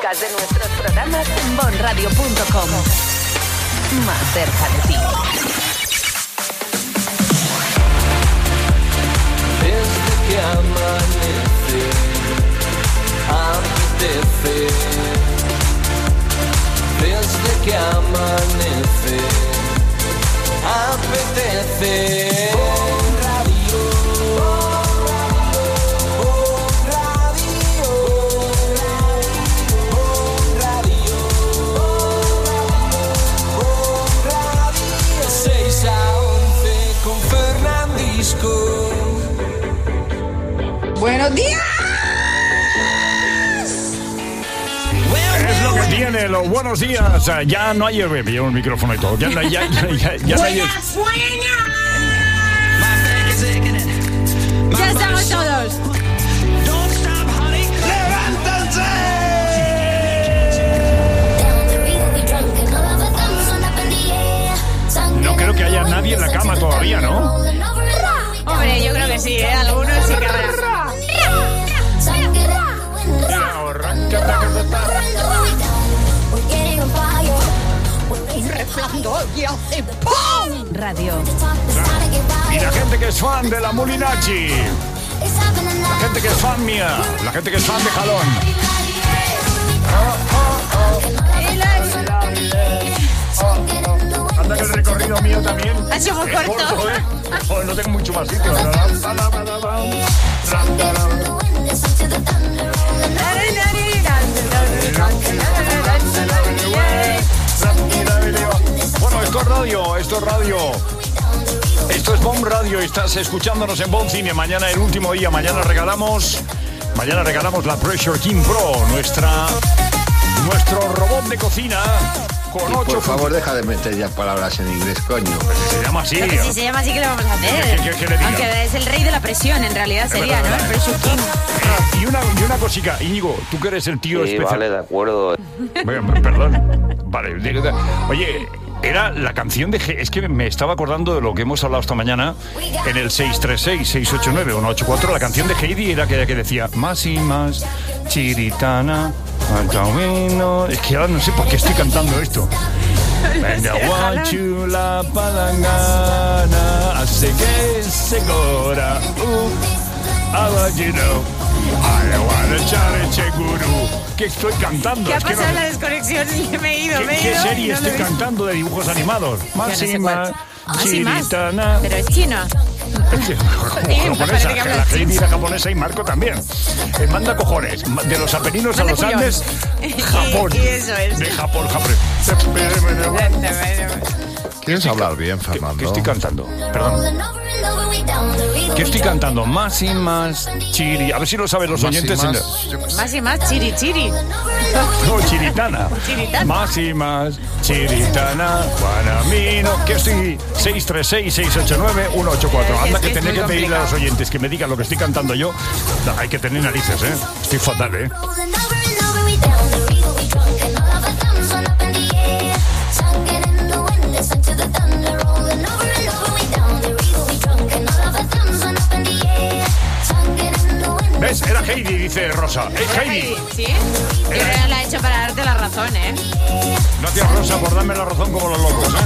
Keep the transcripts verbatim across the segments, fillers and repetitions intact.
podcast de nuestros programas en bon radio punto com. Más cerca de ti. Desde que amanece, apetece. Desde que amanece, apetece. Bon Radio, Bon Radio, Bon Radio, Bon Radio, seis a once con Fernandisco. ¡Buenos días! Es lo que tiene, los buenos días. Ya no hay... Llevo el micrófono y todo. Ya no hay... Ya, ya, ya, ya no hay... ¡Buenas, buenas! ¡Ya estamos todos! No creo que haya nadie en la cama todavía, ¿no? Hombre, yo creo que sí, ¿eh? Algunos sí que habrá. Un resplandor y hace ¡pum! Radio. Y la gente que es fan de la Mulinachi, la gente que es fan mía, la gente que es fan de Jalón. Anda que el recorrido mío también ha sido muy es corto. corto, ¿eh? Oh, no tengo mucho más sitio. Bueno, esto es radio, esto es radio. Esto es Bon Radio, estás escuchándonos en Bon Cine. Mañana el último día, mañana regalamos Mañana regalamos la Pressure King Pro, nuestra Nuestro robot de cocina con ocho... Por favor, deja de meter ya palabras en inglés, coño. Pues si se llama así. Pero que si se llama así, ¿qué le vamos a hacer? ¿Qué, qué, qué le diga? Aunque es el rey de la presión, en realidad Es sería, verdad, ¿no? El verdad. Pressure King. Y una, y una cosica, Íñigo, tú que eres el tío Sí, especial. vale, de acuerdo. Bueno, perdón. Vale, digo, oye, era la canción de... G- Es que me estaba acordando de lo que hemos hablado esta mañana en el seis tres seis, seis ocho nueve, uno ocho cuatro. La canción de Heidi era aquella que decía más y más, chiritana, altavino. Es que ahora no sé por qué estoy cantando esto. Venga, guachu la palangana, hace que se cora. Uh, I want you know, I wanna echar eche gurú. ¿Qué estoy cantando? ¿Qué ha Es que pasado en no- la desconexión? Y me he ido, ¿Qué, me he qué ido. serie y no estoy lo he visto. cantando de dibujos animados? no sé Máxima, cuál. Más y más. chiritana. Pero es chino. Como japonesa, parece que que hablas la Heidi chino. era japonesa y Marco también. Eh, manda cojones. De los Apeninos a Manda los cuyón. Andes, Japón. Y- y eso es. De Japón, Japón. ¿Quieres hablar bien, ¿Qué, Fernando? qué estoy cantando? Perdón. ¿Qué estoy cantando? Más y más chiri. A ver si lo saben los Más y oyentes. más, en- yo qué sé. Más y más, chiri, chiri. No, chiritana. Chiritana. Más y más, chiritana, guanamino. ¿Qué estoy? seis tres seis, seis ocho nueve, uno ocho cuatro. Es Anda que que es tener muy que pedirle a los complicado. oyentes que me digan lo que estoy cantando yo. No, hay que tener narices, ¿eh? Estoy fatal, ¿eh? ¿Ves? Era Heidi, dice Rosa. ¡Es Heidi! ¿Sí? Yo creo que la he hecho para darte la razón, ¿eh? Gracias, Rosa, por darme la razón como los locos, ¿eh?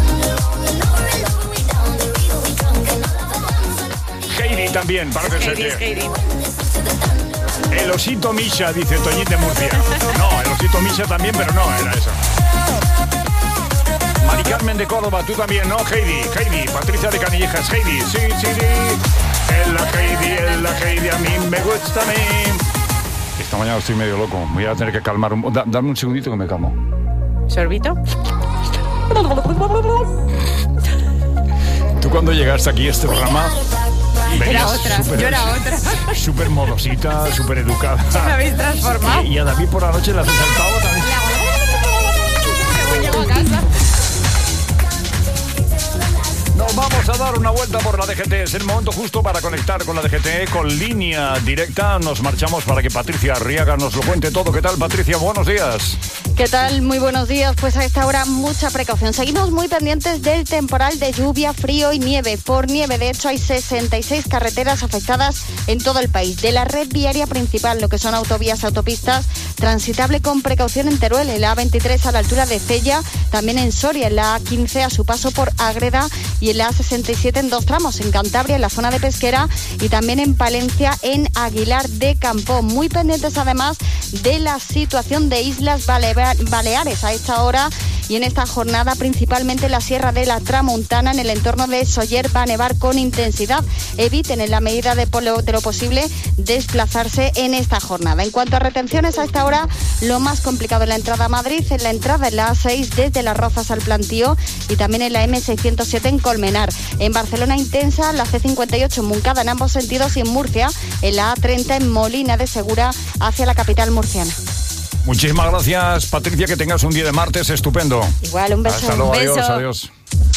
Heidi también, para que se Heidi, es Heidi. El osito Misha, dice Toñín de Murcia. No, el osito Misha también, pero no, era esa. Mari Carmen de Córdoba, tú también, ¿no? Heidi, Heidi. Patricia de Canillejas, Heidi. Sí, sí, sí. Es la Heidi, es la Heidi, a mí me gusta a mí. Esta mañana estoy medio loco. Voy a tener que calmar un... Da, dame un segundito que me calmo. ¿Sorbito? Tú cuando llegaste aquí a este programa... Era venías otra, súper- yo era otra. Súper modosita, súper educada. Me habéis transformado. Y, y a David por la noche le haces el pavo también. Según llego a casa. Nos vamos a dar una vuelta por la D G T. Es el momento justo para conectar con la D G T con línea directa. Nos marchamos para que Patricia Arriaga nos lo cuente todo. ¿Qué tal, Patricia? Buenos días. ¿Qué tal? Muy buenos días. Pues a esta hora mucha precaución. Seguimos muy pendientes del temporal de lluvia, frío y nieve. Por nieve, de hecho, hay sesenta y seis carreteras afectadas en todo el país. De la red viaria principal, lo que son autovías, autopistas, transitable con precaución en Teruel, en la A veintitrés a la altura de Cella, también en Soria, en la A quince a su paso por Ágreda y en la A sesenta y siete en dos tramos, en Cantabria, en la zona de Pesquera y también en Palencia, en Aguilar de Campo. Muy pendientes además de la situación de Islas Baleares a esta hora y en esta jornada, principalmente en la Sierra de la Tramuntana, en el entorno de Sóller, va a nevar con intensidad. Eviten en la medida de lo posible desplazarse en esta jornada. En cuanto a retenciones, a esta hora lo más complicado en la entrada a Madrid, en la entrada en la A seis desde Las Rozas al Plantío y también en la eme seiscientos siete en Colmenar. En Barcelona intensa, la ce cincuenta y ocho en Montcada en ambos sentidos y en Murcia, en la A treinta en Molina de Segura hacia la capital murciana. Muchísimas gracias, Patricia, que tengas un día de martes estupendo. Igual, un beso. Hasta luego, un beso. adiós, adiós.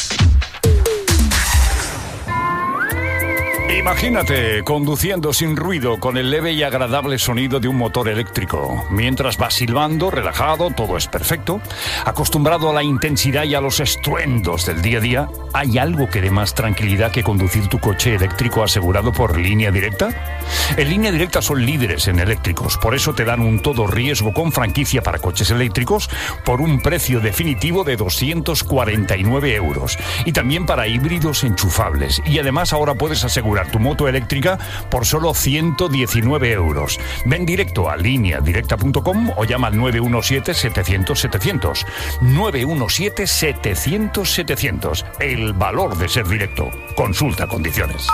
Imagínate conduciendo sin ruido con el leve y agradable sonido de un motor eléctrico. Mientras vas silbando, relajado, todo es perfecto. Acostumbrado a la intensidad y a los estruendos del día a día, ¿hay algo que dé más tranquilidad que conducir tu coche eléctrico asegurado por Línea Directa? En Línea Directa son líderes en eléctricos, por eso te dan un todo riesgo con franquicia para coches eléctricos por un precio definitivo de doscientos cuarenta y nueve euros. Y también para híbridos enchufables. Y además ahora puedes asegurar tu moto eléctrica por solo ciento diecinueve euros. Ven directo a línea directa punto com o llama al nueve uno siete, setecientos, setecientos. nueve uno siete, setecientos, setecientos. El valor de ser directo. Consulta condiciones.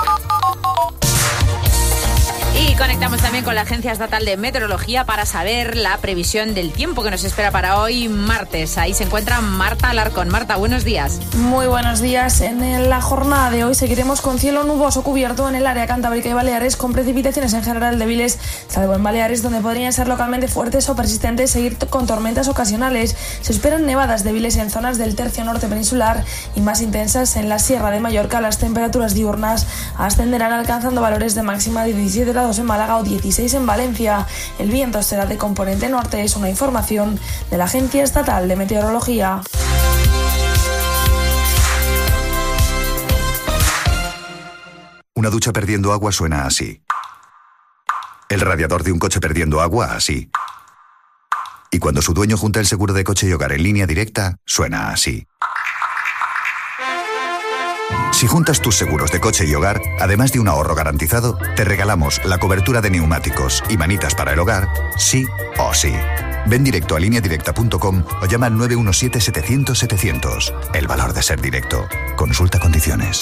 Y conectamos también con la Agencia Estatal de Meteorología para saber la previsión del tiempo que nos espera para hoy martes. Ahí se encuentra Marta Alarcón. Marta, buenos días. Muy buenos días. En la jornada de hoy seguiremos con cielo nuboso cubierto en el área cantábrica y Baleares, con precipitaciones en general débiles, salvo en Baleares, donde podrían ser localmente fuertes o persistentes, seguir con tormentas ocasionales. Se esperan nevadas débiles en zonas del tercio norte peninsular y más intensas en la Sierra de Mallorca. Las temperaturas diurnas ascenderán alcanzando valores de máxima de diecisiete grados en Málaga o dieciséis en Valencia. El viento será de componente norte. Es una información de la Agencia Estatal de Meteorología. Una ducha perdiendo agua suena así. El radiador de un coche perdiendo agua así. Y cuando su dueño junta el seguro de coche y hogar en Línea Directa, suena así. Si juntas tus seguros de coche y hogar, además de un ahorro garantizado, te regalamos la cobertura de neumáticos y manitas para el hogar, sí o sí. Ven directo a línea directa punto com o llama al nueve uno siete, setecientos, setecientos. El valor de ser directo. Consulta condiciones.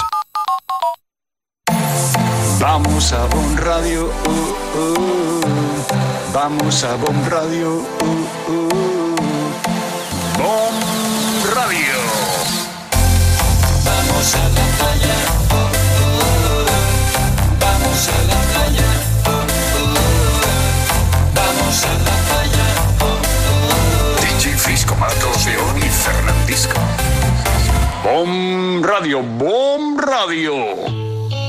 Vamos a Bon Radio, uh, uh. Vamos a Bon Radio, uh, uh. Bon Radio. Vamos a la playa, oh, oh. Vamos a la playa, oh, oh. Vamos a la playa, oh, oh. D J Frisco Matos, León y Fernandisco. Bon Radio, Bon Radio.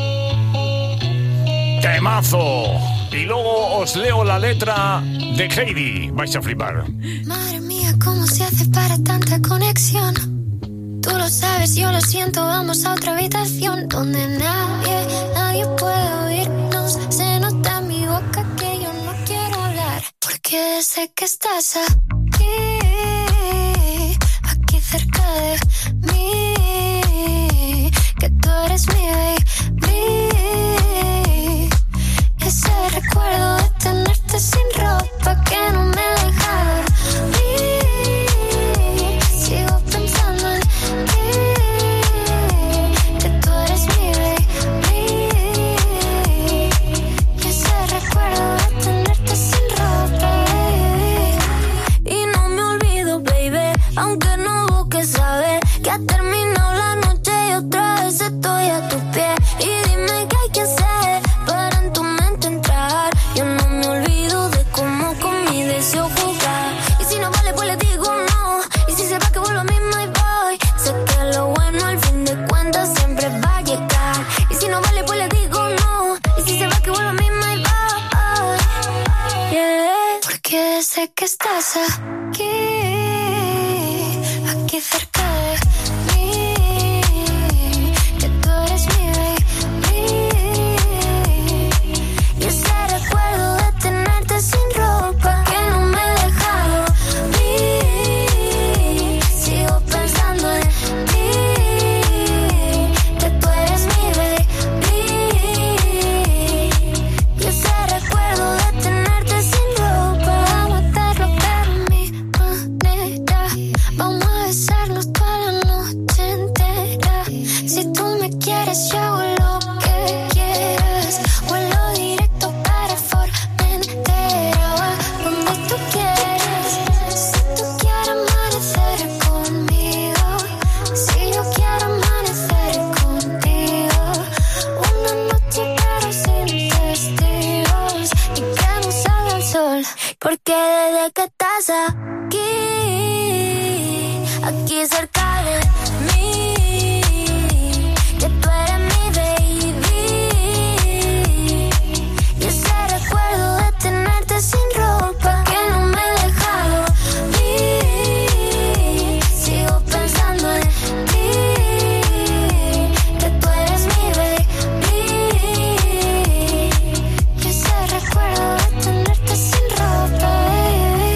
Temazo. Y luego os leo la letra de Heidi. Vais a flipar. Madre mía, ¿cómo se hace para tanta conexión? Tú lo sabes, yo lo siento, vamos a otra habitación donde nadie, nadie puede oírnos. Se nota en mi boca que yo no quiero hablar, porque sé que estás aquí, aquí cerca de mí, que tú eres mi baby. Ese recuerdo de tenerte sin ropa que no me deja dormir. Sigo pensando en que tú eres mi baby. Ese recuerdo de tenerte sin ropa, baby. Y no me olvido, baby, aunque no busques saber que ha terminado la noche y otra vez estoy a tus pies. Y dime qué hay que hacer para en tu mente entrar. Yo no me olvido de cómo con mi deseo estás aquí, aquí cerca de mí, que tú eres mi baby. Y ese recuerdo de tenerte sin ropa que no me he dejado ir. Sigo pensando en ti, que tú eres mi baby. Y ese recuerdo de tenerte sin ropa, vamos a hacerlo pero a mi manera. Vamos a besarnos toda la noche entera. Si tú me quieres yo hago lo que quieras. Vuelo directo para Formentera, donde tú quieras. Si tú quieres amanecer conmigo, si yo quiero amanecer contigo, una noche pero sin testigos y que no salga el sol, porque desde que estás aquí, aquí cerca de mí, que tú eres mi baby. Y ese recuerdo de tenerte sin ropa que no me he dejado ir. Sigo pensando en ti, que tú eres mi baby. Y ese recuerdo de tenerte sin ropa, baby.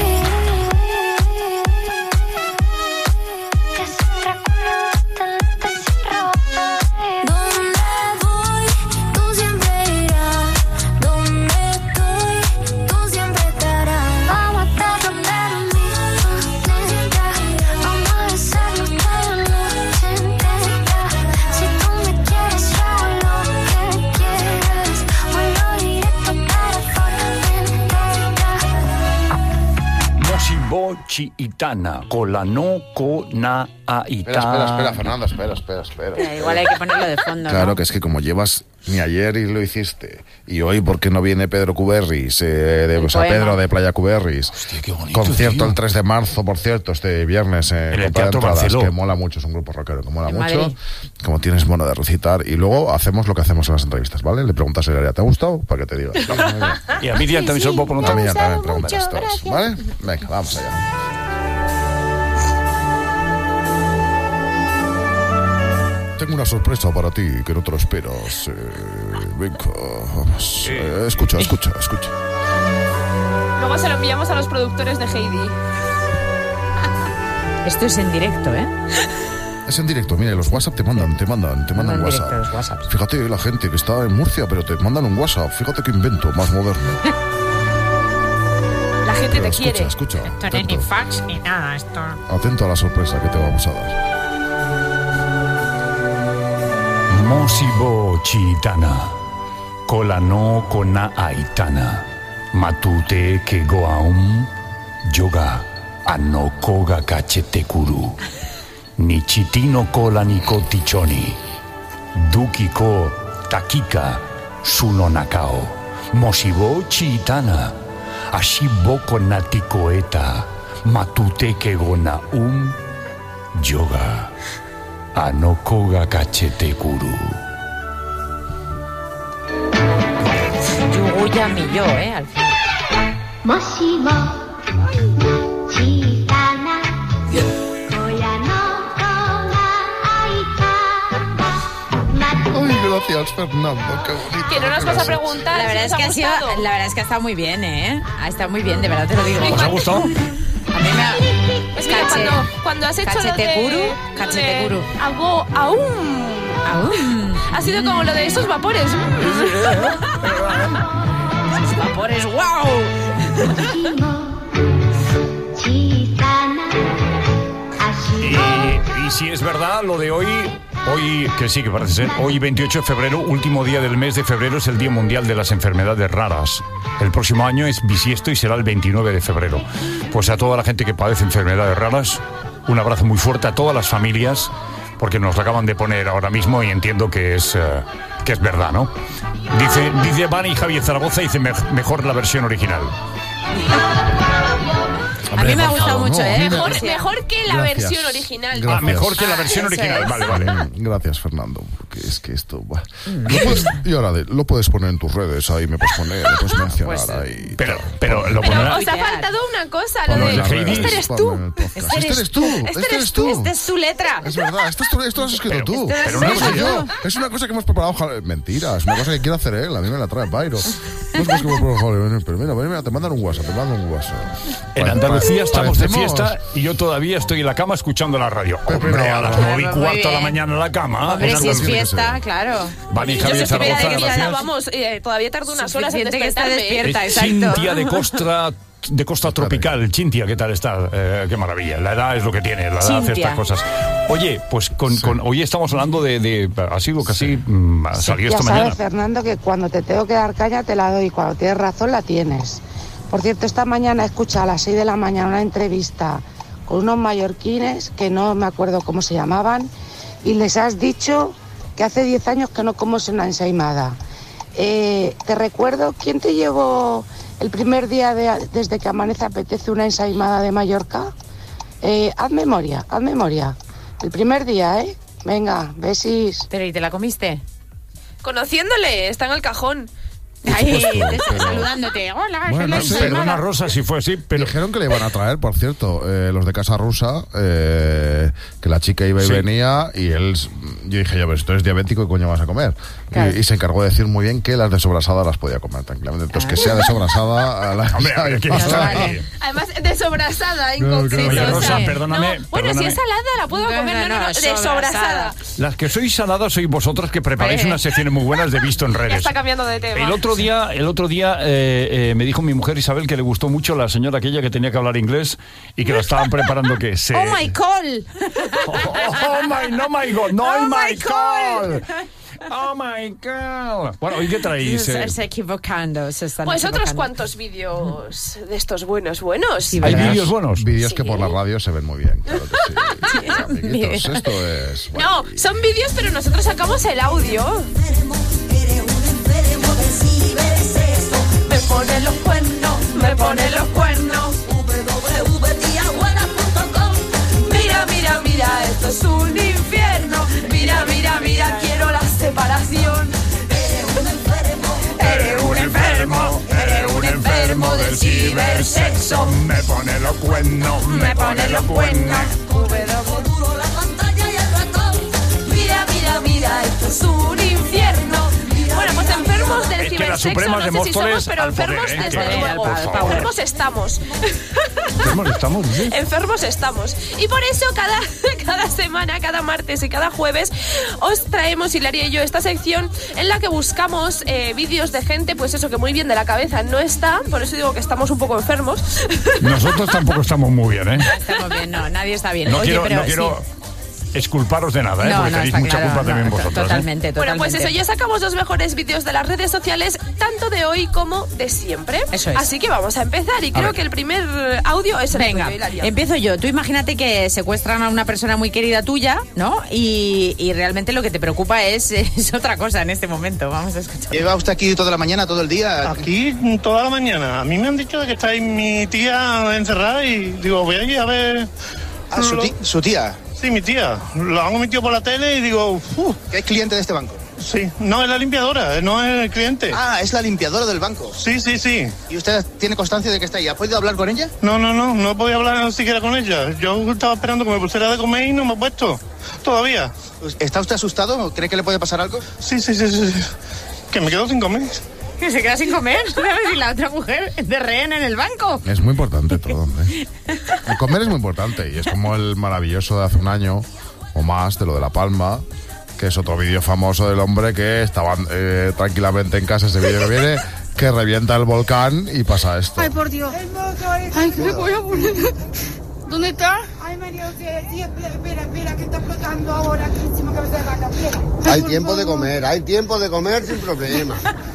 Que ese recuerdo de tenerte sin ropa, baby. Donde voy, tú siempre irás. Donde estoy, tú siempre estarás. Vamos a hacerlo pero a mi manera. Vamos a besarnos toda la noche entera. Si tú me quieres yo hago lo que quieras. Vuelo directo para Formentera. Mosibochi Itana, Colano Cona Espera, espera, espera, Fernando, espera, espera, espera. Eh, igual hay que ponerlo de fondo, Claro, ¿no? que es que como llevas ni ayer y lo hiciste, y hoy porque no viene Pedro Cuberris, eh, de, o sea, poema. Pedro de Playa Cuberris. Hostia, qué bonito, Concierto tío. el tres de marzo, por cierto, este viernes eh, En el con Teatro entradas, Barceló. que mola mucho, es un grupo rockero que mola En mucho. Madrid. Como tienes mono de recitar, y luego hacemos lo que hacemos en las entrevistas, ¿vale? Le preguntas a Ilaria, ¿te ha gustado? Para que te diga. Sí, muy bien. Y a Miriam también se lo puedo A preguntar. mí ya también gustado preguntas mucho, todas, gracias. ¿vale? Venga, vamos allá. Tengo una sorpresa para ti que no te lo esperas. Eh, venga, vamos. Eh, escucha, escucha, escucha. Luego se lo enviamos a los productores de Heidi. Esto es en directo, ¿eh? Es en directo, mira, los WhatsApp te mandan, te mandan, te mandan en WhatsApp. directo los WhatsApps. Fíjate, la gente que está en Murcia, pero te mandan un WhatsApp. Fíjate qué invento más moderno. La gente Pero te escucha, quiere. escucha, Esto no es ni atento, fax ni nada, esto. atento a la sorpresa que te vamos a dar. Mosibochi Itana, Colano Cona Aitana, Matute Kegoaum, Yoga, Anokoga Kachetekuru, Nichitino Kola Nikotichoni, Dukiko Takika, Sunonakao, Mosibochi Itana, Ashiboko Natikoeta, Matute Kegona Um, Yoga, Anokoga Kachetekuru. Yuguya mi yo, ¿eh? Al final. Ay, gracias, Fernando, qué bonito. Que no nos vas a Gracias. preguntar. La verdad, si es os que ha sido, gustado. la verdad es que ha estado muy bien, ¿eh? Ha estado muy bien, de verdad te lo digo. ¿Os ha gustado? A mí me ha... Es que Cache- cuando, cuando has hecho lo de... cachetekuru, lo de cachetekuru. Algo aún. Aún. Ha sido como lo de esos vapores. Esos vapores, wow. Y, y si es verdad lo de hoy, hoy, que sí que parece ser, hoy veintiocho de febrero, último día del mes de febrero, es el Día Mundial de las Enfermedades Raras. El próximo año es bisiesto y será el veintinueve de febrero. Pues a toda la gente que padece enfermedades raras, un abrazo muy fuerte a todas las familias, porque nos lo acaban de poner ahora mismo y entiendo que es, eh, que es verdad, ¿no? Dice, dice Vani Javier Zaragoza, dice "Me- mejor la versión original". A mí me ha gustado mucho, ¿eh? Mejor, Sí. mejor que la Gracias. versión original. Gracias. Ah, mejor que la Ah, versión eso original. es. Vale, vale. Mm, Gracias, Fernando. Porque es que esto. buah. Lo puedes- y ahora de- lo puedes poner en tus redes, ahí me puedes poner, lo puedes mencionar Pues, ahí. Pero, pero lo Pero pondrá. os ha Tuitear. faltado una cosa, lo Ponlo de... en las Heidi. redes, Este eres ponlo tú. en el podcast. Este Este eres eres tú. Este Este eres eres tú. Esta es su letra. Es verdad, esto, es- esto lo has escrito tú. Pero Pero una no cosa soy que yo. Es una cosa que hemos preparado. ojalá- Mentira, es una cosa que quiere hacer él. A mí me la trae Byro. No es cosa que hemos preparado. joder, Pero mira, mira, te mandan un WhatsApp, te mandan un WhatsApp. En Pare- Andalucía pare- estamos de parecemos- fiesta y yo todavía estoy en la cama escuchando la radio. Pepe Hombre, a Navarro. las nueve y Ah, muy cuarto de la bien. mañana en la cama. Hombre, en si es Andalucía. fiesta, claro. Van y Yo Javier si estuviera Zaragoza, de fiesta, gracias. vamos, eh, todavía tardo unas horas en Suficiente que está despertarme. despierta. Es Exacto. Cintia de Costa, de Costa Tropical. Cintia, ¿qué tal está? Eh, qué maravilla. La edad es lo que tiene, la edad hace Cintia. estas cosas. Oye, pues con, con- hoy estamos hablando de, de ha sido casi mm, salió Ya esta sabes, mañana. Fernando, que cuando te tengo que dar caña te la doy y cuando tienes razón la tienes. Por cierto, esta mañana he escuchado a las seis de la mañana una entrevista con unos mallorquines que no me acuerdo cómo se llamaban y les has dicho que hace diez años que no comes una ensaimada. Eh, te recuerdo, ¿quién te llevó el primer día de- desde que amanece apetece una ensaimada de Mallorca? Eh, haz memoria, haz memoria. El primer día, ¿eh? Venga, besis. Pero ¿y te la comiste? Conociéndole, está en el cajón. Ahí, supuesto, te- pero- saludándote. Hola, Bueno, soy la no sé. ensaimada. Perdona, Rosa, si fue así, pero Dijeron que le iban a traer, por cierto, eh, los de Casa Rusa, eh, que la chica iba y Sí. venía y él, yo dije, yo, pero si tú eres diabético, ¿qué coño vas a comer? Claro. Y, y se encargó de decir muy bien que las de sobrasada las podía comer tranquilamente. Entonces, que sea de sobrasada a la... hombre, a ver, ¿quién Vale. está Vale. aquí? Además, de sobrasada en No, concreto. claro. Oye, o sea, Rosa, perdóname, no, bueno, perdóname. si es salada la puedo No, comer, no, no, no, no, no, de sobrasada. sobrasada. Las que sois saladas sois vosotras que preparáis Eh. unas secciones muy buenas de visto en Ya redes. está cambiando de tema. El otro día, el otro día eh, eh, me dijo mi mujer Isabel que le gustó mucho la señora aquella que tenía que hablar inglés y que la estaban preparando que se... Oh my call. Oh, oh my, no my God, no Oh my my God. Oh my God. Bueno, ¿y qué traéis? Se eh? está equivocando, se están Pues otros equivocando. cuantos vídeos de estos buenos, buenos. Sí, ¿Hay ¿verdad? vídeos buenos? Vídeos Sí. que por la radio se ven muy bien, claro que sí. Amiguitos, esto es... bueno, No, son vídeos, pero nosotros sacamos el audio. Me pone los cuernos, me pone los cuernos. Mira, mira, mira, esto es un infierno. Mira, mira, mira, quiero la separación. Eres un enfermo, eres un enfermo del cibersexo. Me pone los cuernos, me pone los cuernos. Mira, mira, mira, esto es un infierno. Bueno, pues enfermos del Es que las cibersexo, Supremas no de sé si Móstoles somos, pero al poder, enfermos ¿eh? desde Que- luego. por favor. Enfermos estamos. ¿Enfermos estamos? ¿Sí? Enfermos estamos. Y por eso cada, cada semana, cada martes y cada jueves os traemos, Hilaria y yo, esta sección en la que buscamos eh, vídeos de gente, pues eso, que muy bien de la cabeza no está. Por eso digo que estamos un poco enfermos. Nosotros tampoco estamos muy bien, ¿eh? Estamos bien, no, nadie está bien. No Oye, quiero, pero no quiero exculparos de nada, ¿eh? No, Porque no, tenéis está mucha claro, culpa no, también to- vosotros. ¿eh? Totalmente, Bueno, totalmente. pues eso, ya sacamos los mejores vídeos de las redes sociales, tanto de hoy como de siempre. Eso es. Así que vamos a empezar y creo ver. que el primer audio es el Venga, tuyo, Hilaria. empiezo yo. Tú imagínate que secuestran a una persona muy querida tuya, ¿no? Y, y realmente lo que te preocupa es, es otra cosa en este momento. Vamos a escuchar. ¿Lleva usted aquí toda la mañana, todo el día? Aquí toda la mañana. A mí me han dicho de que está ahí mi tía encerrada y digo, voy a ir a ver... Ah, su, lo- ti- su tía, Sí, mi tía. Lo han metido por la tele y digo, uff, que es cliente de este banco. sí. No, es la limpiadora, no es el cliente. Ah, es la limpiadora del banco. Sí, sí, sí. ¿Y usted tiene constancia de que está ahí? ¿Ha podido hablar con ella? No, no, no, no podía hablar siquiera con ella. Yo estaba esperando que me pusiera de comer y no me ha puesto. Todavía. ¿Está usted asustado? ¿Cree que le puede pasar algo? Sí, sí, sí, sí. sí. Que me quedo sin comer. Que se queda sin comer, ¿sabes? Y la otra mujer de rehén en el banco. Es muy importante todo, hombre. El comer es muy importante y es como el maravilloso de hace un año o más de lo de La Palma, que es otro vídeo famoso del hombre que estaba eh, tranquilamente en casa, ese vídeo que viene, que revienta el volcán y pasa esto. Ay, por Dios. Ay, ¿qué le voy a poner? ¿Dónde está? Ay, María José, sí, espera, espera, espera, que está explotando ahora aquí encima cabeza de gata. Espera. Hay tiempo de comer, hay tiempo de comer sin problema.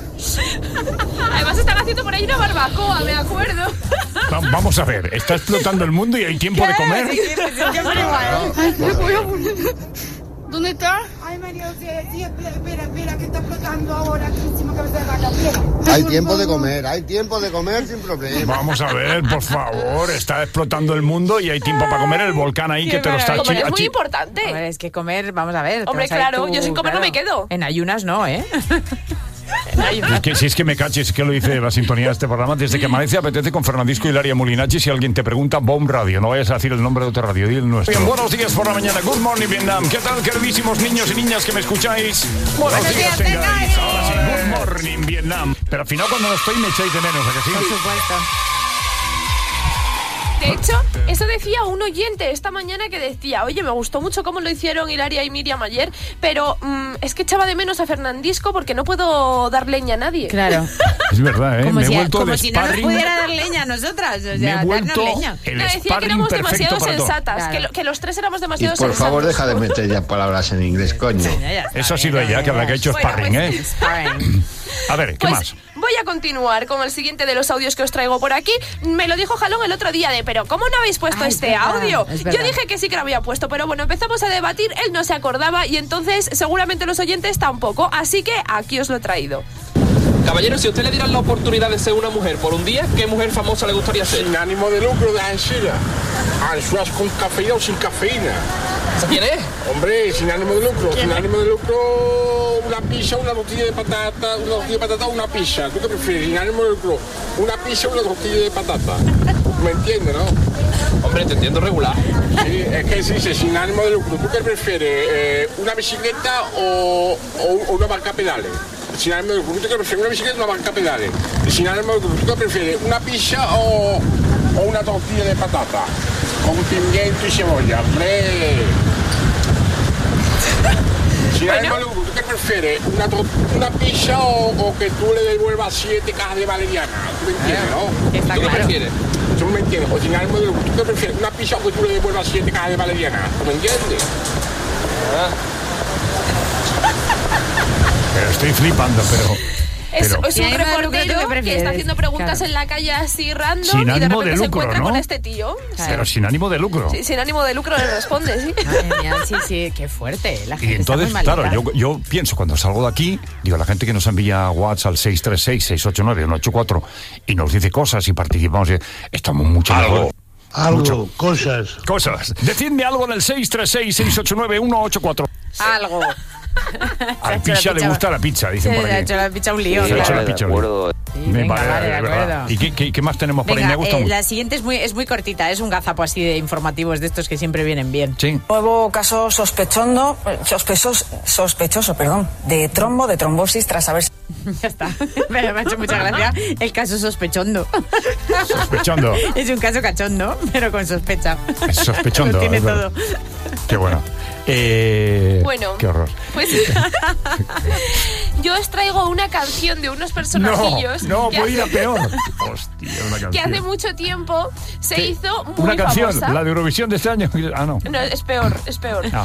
Además están haciendo por ahí una barbacoa, me acuerdo. Va- Vamos a ver, está explotando el mundo y hay tiempo de comer. Ay, ¿qué le voy a poner? ¿Dónde está? Ay, María María José, sí, espera, espera, espera, que está explotando ahora, que encima cabeza de vaca, espera. Hay tiempo de comer, hay tiempo de comer sin problema. Vamos a ver, por favor, está explotando el mundo y hay tiempo para comer el volcán ahí que te lo está Comer es muy chi- importante. Hombre, es que comer, vamos a ver. te Hombre, vas a ir claro, tú, yo sin comer no claro. me quedo. En ayunas no, ¿eh? Es que, si es que me caches, que lo dice la sintonía de este programa. Desde que amanece apetece con Fernandisco y Hilaria Molinacci. Si alguien te pregunta, Bomb Radio. No vayas a decir el nombre de otra radio, di el nuestro. Bien, buenos días por la mañana. Good morning, Vietnam. ¿Qué tal, queridísimos niños y niñas que me escucháis? Buenos, Buenos días, días, tengáis. Ahora sí, good morning, Vietnam. Pero al final, cuando no estoy, me echáis de menos, ¿a que sí? Por supuesto. De hecho, eso decía un oyente esta mañana que decía, oye, me gustó mucho cómo lo hicieron Hilaria y Miriam ayer, pero mmm, es que echaba de menos a Fernandisco porque no puedo dar leña a nadie. Claro. Es verdad, ¿eh? Como, me he si, vuelto como el si no nos sparring. pudiera dar leña a nosotras. O sea, Me he darnos vuelto leña. el No, decía que sparring éramos perfecto demasiado para todo. sensatas, Claro. que, lo- que los tres éramos Y demasiado por sensatos. favor, deja de meter ya palabras en inglés, coño. Ya está Eso ha bien, sido ella, que la que ha hecho Bueno, sparring, pues, ¿eh? Sparring. A ver, ¿qué Pues más? voy a continuar con el siguiente de los audios que os traigo por aquí. Me lo dijo Jalón el otro día de, pero ¿cómo no habéis puesto Ah, es este verdad, audio? es Yo verdad. dije que sí que lo había puesto, pero bueno, empezamos a debatir, él no se acordaba y entonces seguramente los oyentes tampoco, así que aquí os lo he traído. Caballero, si a usted le dieran la oportunidad de ser una mujer por un día, ¿qué mujer famosa le gustaría ser? Sin ánimo de lucro, de Ansira. Ansuas con cafeína o sin cafeína. ¿Esa quién es? Hombre, sin ánimo de lucro. Sin ánimo de lucro, una pizza, una tortilla de patata, una tortilla de patata o una pizza. ¿Tú qué prefieres? Sin ánimo de lucro, una pizza o una tortilla de patata. ¿Me entiendes, no? Hombre, te entiendo regular. Sí, es que se dice sin ánimo de lucro. ¿Tú qué prefieres? Eh, ¿Una bicicleta o, o, o una barca a pedales? Sin ánimo de lucro. ¿Tú qué prefieres? ¿Una bicicleta o una barca a pedales? Y sin ánimo de lucro. ¿Tú qué prefieres? ¿Una pizza o, o una tortilla de patata? Con pimiento y cebolla. ¡Hombre! Sin ánimo de lucro. ¿Tú qué prefieres? ¿Una, tor- una pizza o, o que tú le devuelvas siete cajas de valeriana? ¿Tú me entiendes, no? Está ¿Tú qué claro. prefieres? ¿Tú me entiendes? O sin ánimo de lucro. ¿Tú qué prefieres? ¿Una pizza o que tú le devuelvas siete cajas de valeriana? ¿Tú me entiendes? Pero estoy flipando, pero... Es, pero es un Sin ánimo de lucro, ¿tú qué reportero que prefieres? está haciendo preguntas Claro. en la calle así random Sin y de ánimo de repente se lucro, encuentra ¿no? con este tío. pero sin ánimo de lucro. Sí, sin ánimo de lucro le responde, sí. Madre mía, sí, sí, qué fuerte. La Y gente entonces, está muy claro, malita. yo, yo pienso cuando salgo de aquí, digo, la gente que nos envía WhatsApp al seis tres seis, seis ocho nueve, uno ocho cuatro y nos dice cosas y participamos, y estamos mucho mejor. Algo, Mucho. cosas. Cosas. Decidme algo en el seis tres seis, seis ocho nueve, uno ocho cuatro. Algo. Al picha le gusta la pizza, Se dicen por le ha aquí. hecho la picha un lío. Se ha hecho claro. la picha. Sí, Me venga, vale, vale, de de verdad. acuerdo. ¿Y qué, qué- qué más tenemos por ahí? Venga, Me gusta eh, mucho. la siguiente es muy, es muy cortita, es un gazapo así de informativos de estos que siempre vienen bien. Sí. Nuevo caso sospechoso, sospechoso, sospechoso, perdón, de trombo, de trombosis tras haber... Ya está. Pero me ha hecho mucha gracia el caso sospechondo. Sospechondo. Es un caso cachondo, pero con sospecha. Es sospechondo, Lo tiene es verdad. todo. Qué bueno. Eh, Bueno. Qué horror. Pues yo os traigo una canción de unos personajillos No, no, que, puede ir a hace, peor. Hostia, una canción. que hace mucho tiempo se ¿Qué? hizo muy Una canción, famosa. la de Eurovisión de este año. Ah, no. No, es peor, es peor. Ah.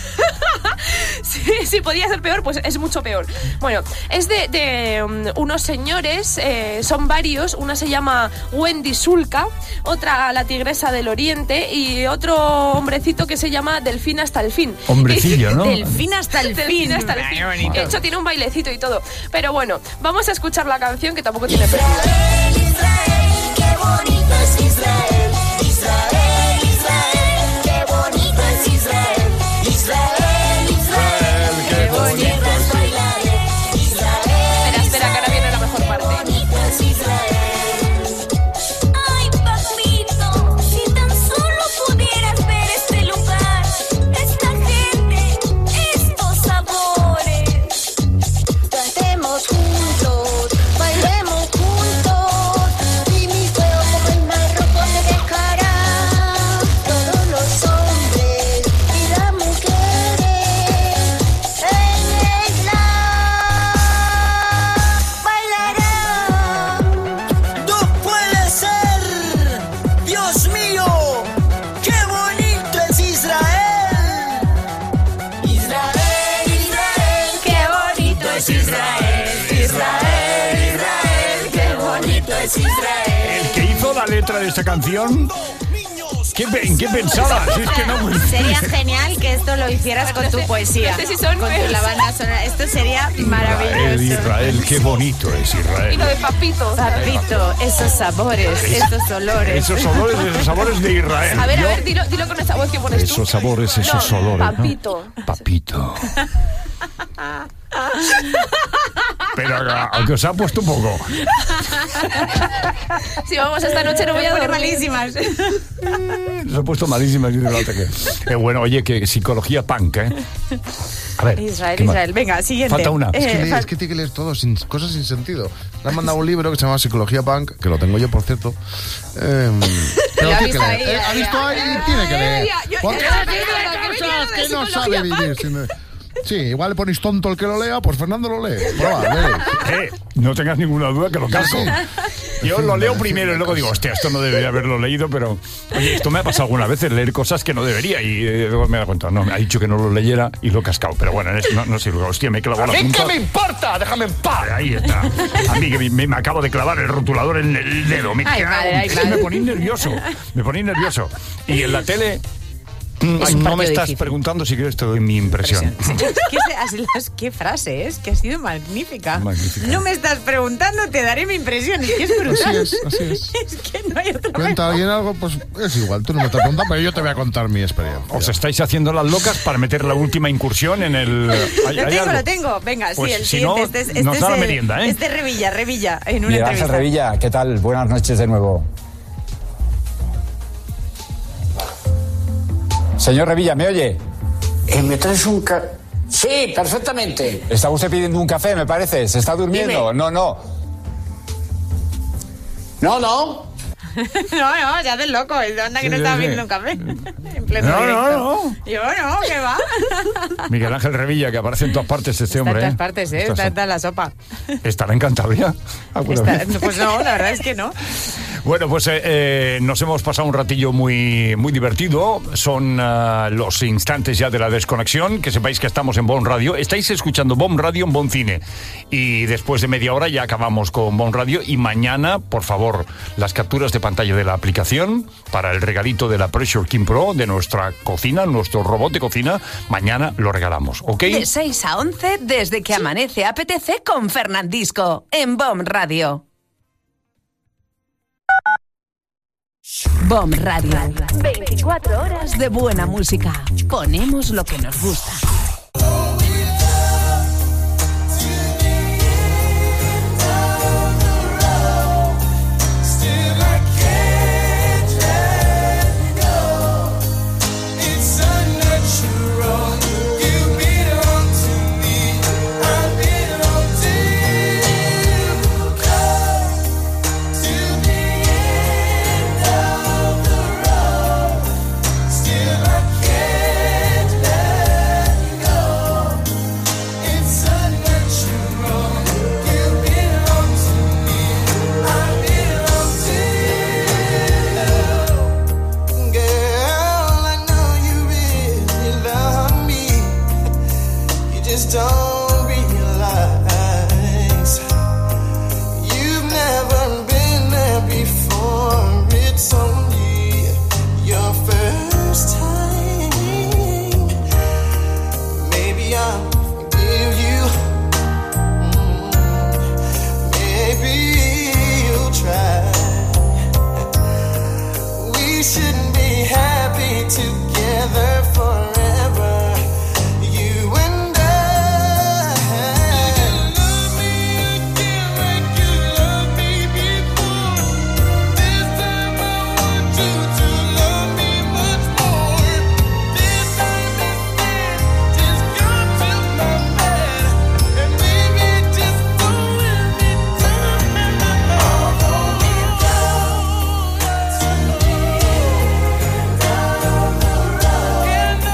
Si sí, sí, podía ser peor, pues es mucho peor. Bueno, es de, de um, unos señores, eh, son varios. Una se llama Wendy Sulca, otra la Tigresa del Oriente y otro hombrecito que se llama Delfín hasta el fin. Hombrecillo, ¿no? Delfín hasta el Delfín fin. hasta el Ay, fin. qué bonito. De hecho, tiene un bailecito y todo. Pero bueno, vamos a escuchar la canción que tampoco tiene pérdida. Israel, qué bonito es Israel. Israel, Israel, qué bonito es Israel. Israel, Israel, qué bonito es bailar. Israel, Espera, espera, que ahora viene la mejor parte. bonito es Israel. Ay, papito, si tan solo pudieras ver este lugar, esta gente, estos sabores. Cantemos juntos, bailemos juntos, y mi fuego como el mar rojo se dejará. Todos los hombres y las mujeres en el lag bailarán. ¡No puede ser! ¡Dios mío! ¡Qué bonito es Israel! Israel, Israel, qué bonito es Israel. Israel, Israel, qué bonito es Israel. El que hizo la letra de esta canción, qué, ¿en qué pensabas? Si es que no... Sería genial que esto lo hicieras con tu poesía, No sé si son con tu la banda sonora. Esto sería maravilloso. Israel, Israel, qué bonito es Israel. Y lo de papito. Papito, esos sabores, esos olores. Esos olores, esos sabores de Israel. A ver, a Yo- ver, dilo, dilo con esa voz que pones tú. Esos sabores, esos No, olores, ¿no? papito. Papito. Pero aunque os ha puesto un poco. Si vamos esta noche no voy a Me pone dormir. malísimas. Se ha puesto malísima. Dice la otra que. Eh, bueno, oye, que psicología punk, ¿eh? A ver. Israel, ¿qué más? Israel. Venga, siguiente. Falta una. Es que, Eh, lee- fal- es que tiene que leer todo, sin, cosas sin sentido. Le han mandado un libro que se llama Psicología Punk, que lo tengo yo, por cierto. Eh, pero Lo ha tiene que visto leer. ahí, Eh, ha ya, visto ya. ahí y tiene que leer. ya, yo- Porque ya, hay ya, ya, cosas ya, que no ya, sabe ya, vivir. sin- Sí, igual le ponéis tonto el que lo lea, pues Fernando lo lee. Prueba, lee. Eh, no tengas ninguna duda que lo casco. Sí. Yo lo leo primero y luego digo, hostia, esto no debería haberlo leído, pero oye, esto me ha pasado algunas veces, leer cosas que no debería y eh, luego me he dado cuenta, no, me ha dicho que no lo leyera y lo he cascado, pero bueno, es- no, no sirve, hostia, me clavo ¿A la mí punta. qué me importa? Déjame en paz. Ahí está. A mí que me, me- me acabo de clavar el rotulador en el dedo, me, Ay, cago, madre, ay, es que madre. me poní nervioso, me poní nervioso. Y en la tele... mm, Es un no partido me estás difícil. preguntando si quieres te doy mi impresión. ¿Qué, se- así las- qué frase es? Que ha sido magnífica. Magnífica. No me estás preguntando, te daré mi impresión. Es que es brutal. Así es, así es. Es que no hay otra Cuenta mejor. alguien algo, pues es igual. Tú no me estás preguntando, pero yo te voy a contar mi experiencia. Os estáis haciendo las locas para meter la última incursión en el... ¿Hay- Lo hay tengo, algo? lo tengo. Venga, Pues sí, el si siguiente. no, este es, este nos es, da la eh, merienda, ¿eh? Es de Revilla, Revilla, en una Miguel Ángel entrevista. Revilla, ¿qué tal? Buenas noches de nuevo. Señor Revilla, ¿me oye? ¿Me traes un ca... Sí, perfectamente. Está usted pidiendo un café, me parece. ¿Se está durmiendo? Dime. No, no. No, no. No, no, ya haces loco. Anda que no Sí, estaba sí, viendo sí. un café. En pleno No, no, directo. no. Yo no, que va. Miguel Ángel Revilla, que aparece en todas partes este Está en hombre. todas ¿eh? partes, ¿eh? Está- Está, está en la sopa. ¿Estará en Cantabria? ¿Alguna Está- vez? pues no, la verdad es que no. Bueno, pues eh, eh, nos hemos pasado un ratillo muy, muy divertido. Son ah, los instantes ya de la desconexión. Que sepáis que estamos en Bon Radio. Estáis escuchando Bon Radio en Bon Cine. Y después de media hora ya acabamos con Bon Radio. Y mañana, por favor, las capturas de pantalla de la aplicación para el regalito de la Pressure King Pro de nuestra cocina, nuestro robot de cocina. Mañana lo regalamos, ¿ok? De seis a once, desde que amanece A P T C con Fernandisco, en B O M Radio. B O M Radio. veinticuatro horas de buena música. Ponemos lo que nos gusta. Girl, I know you really love me. You just don't realize you've never been there before. It's only your first time. Maybe I'll forgive you. Mm, maybe you'll try. We should be happy together forever. You and I. You love me again like you loved me before. This time I want you to love me much more. This time instead, just come to my bed and baby, just don't let me down. Although we go to the end of the road.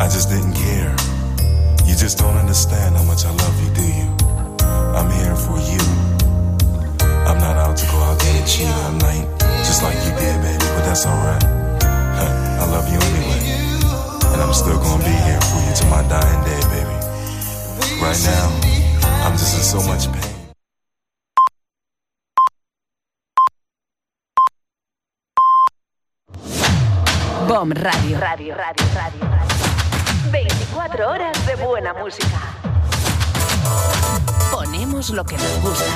I just didn't care. You just don't understand how much I love you, do you? I'm here for you. I'm not out to go out there and cheat all night, just like you did, baby, but that's alright. I love you anyway, and I'm still gonna be here for you to my dying day, baby. Right now, I'm just in so much pain. Bomb Radio. Radio, radio, radio, radio. veinticuatro horas de buena música. Ponemos lo que nos gusta.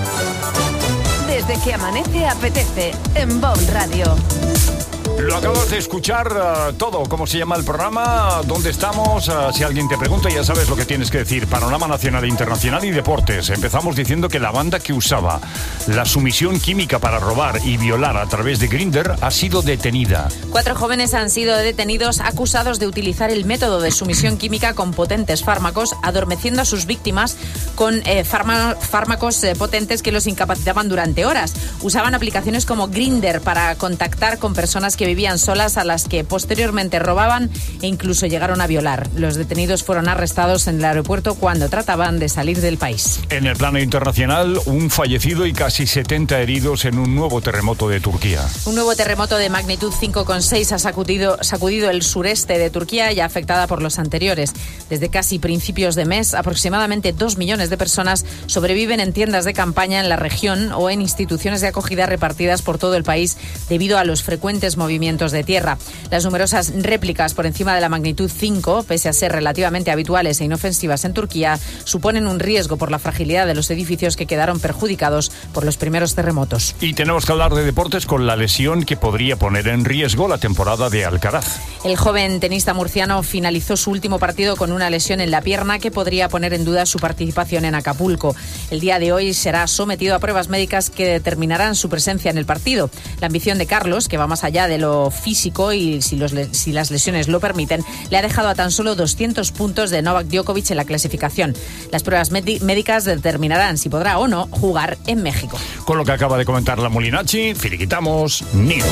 Desde que amanece apetece en Bomb Radio. Lo acabas de escuchar uh, todo, cómo se llama el programa, dónde estamos, uh, si alguien te pregunta ya sabes lo que tienes que decir. Panorama nacional e internacional y deportes. Empezamos diciendo que la banda que usaba la sumisión química para robar y violar a través de Grindr ha sido detenida. Cuatro jóvenes han sido detenidos acusados de utilizar el método de sumisión química con potentes fármacos, adormeciendo a sus víctimas con eh, farma- fármacos eh, potentes que los incapacitaban durante horas. Usaban aplicaciones como Grindr para contactar con personas que vivían solas, a las que posteriormente robaban e incluso llegaron a violar. Los detenidos fueron arrestados en el aeropuerto cuando trataban de salir del país. En el plano internacional, un fallecido y casi setenta heridos en un nuevo terremoto de Turquía. Un nuevo terremoto de magnitud cinco coma seis ha sacudido, sacudido el sureste de Turquía, ya afectada por los anteriores. Desde casi principios de mes, aproximadamente dos millones de personas sobreviven en tiendas de campaña en la región o en instituciones de acogida repartidas por todo el país debido a los frecuentes movimientos de tierra. Las numerosas réplicas por encima de la magnitud cinco, pese a ser relativamente habituales e inofensivas en Turquía, suponen un riesgo por la fragilidad de los edificios que quedaron perjudicados por los primeros terremotos. Y tenemos que hablar de deportes con la lesión que podría poner en riesgo la temporada de Alcaraz. El joven tenista murciano finalizó su último partido con una lesión en la pierna que podría poner en duda su participación en Acapulco. El día de hoy será sometido a pruebas médicas que determinarán su presencia en el partido. La ambición de Carlos, que va más allá de lo físico y si, los, si las lesiones lo permiten, le ha dejado a tan solo doscientos puntos de Novak Djokovic en la clasificación. Las pruebas médicas determinarán si podrá o no jugar en México. Con lo que acaba de comentar la Molinachi, finiquitamos News.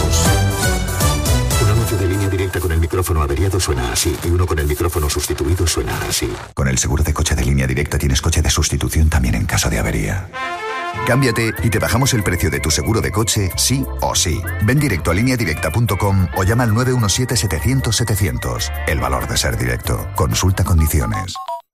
Un anuncio de Línea Directa con el micrófono averiado suena así y uno con el micrófono sustituido suena así. Con el seguro de coche de Línea Directa tienes coche de sustitución también en caso de avería. Cámbiate y te bajamos el precio de tu seguro de coche, sí o sí. Ven directo a línea directa punto com o llama al nueve uno siete setecientos setecientos. El valor de ser directo. Consulta condiciones.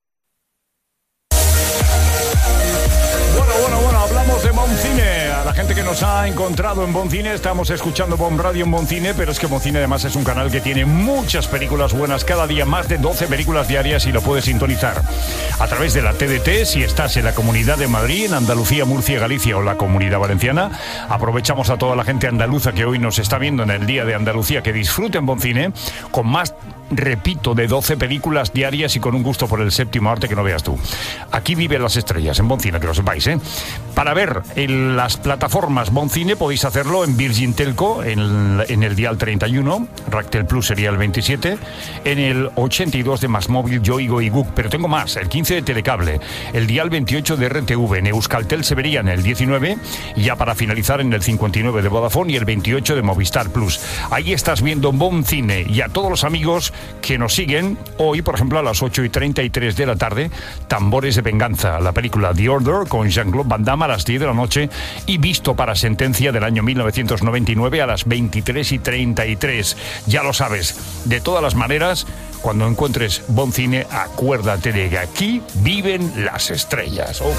Bueno, bueno, bueno, hablamos de Boncine. A la gente que nos ha encontrado en Boncine, estamos escuchando Bomb Radio en Boncine, pero es que Boncine además es un canal que tiene muchas películas buenas, cada día más de doce películas diarias y lo puedes sintonizar a través de la T D T si estás en la Comunidad de Madrid, en Andalucía, Murcia, Galicia o la Comunidad Valenciana. Aprovechamos a toda la gente andaluza que hoy nos está viendo en el Día de Andalucía que disfruten Boncine con más, repito, de doce películas diarias y con un gusto por el séptimo arte que no veas tú. Aquí viven las estrellas, en Boncine, que lo sepáis, ¿eh? Para ver en las plataformas Boncine podéis hacerlo en Virgin Telco, en, en el dial treinta y uno, Ractel Plus sería el veintisiete, en el ochenta y dos de Masmóvil, Yoigo y Gug, pero tengo más, el quince de Telecable, el dial veintiocho de R T V, en Euskaltel se vería en el diecinueve, y ya para finalizar en el cincuenta y nueve de Vodafone y el veintiocho de Movistar Plus. Ahí estás viendo Boncine, y a todos los amigos que nos siguen, hoy por ejemplo a las ocho y treinta y tres de la tarde, Tambores de Venganza, la película The Order con Jean-Claude Van Damme a las diez de la noche y Visto para Sentencia del año mil novecientos noventa y nueve a las veintitrés y treinta y tres. Ya lo sabes, de todas las maneras, cuando encuentres Boncine, acuérdate de que aquí viven las estrellas, ¿ok?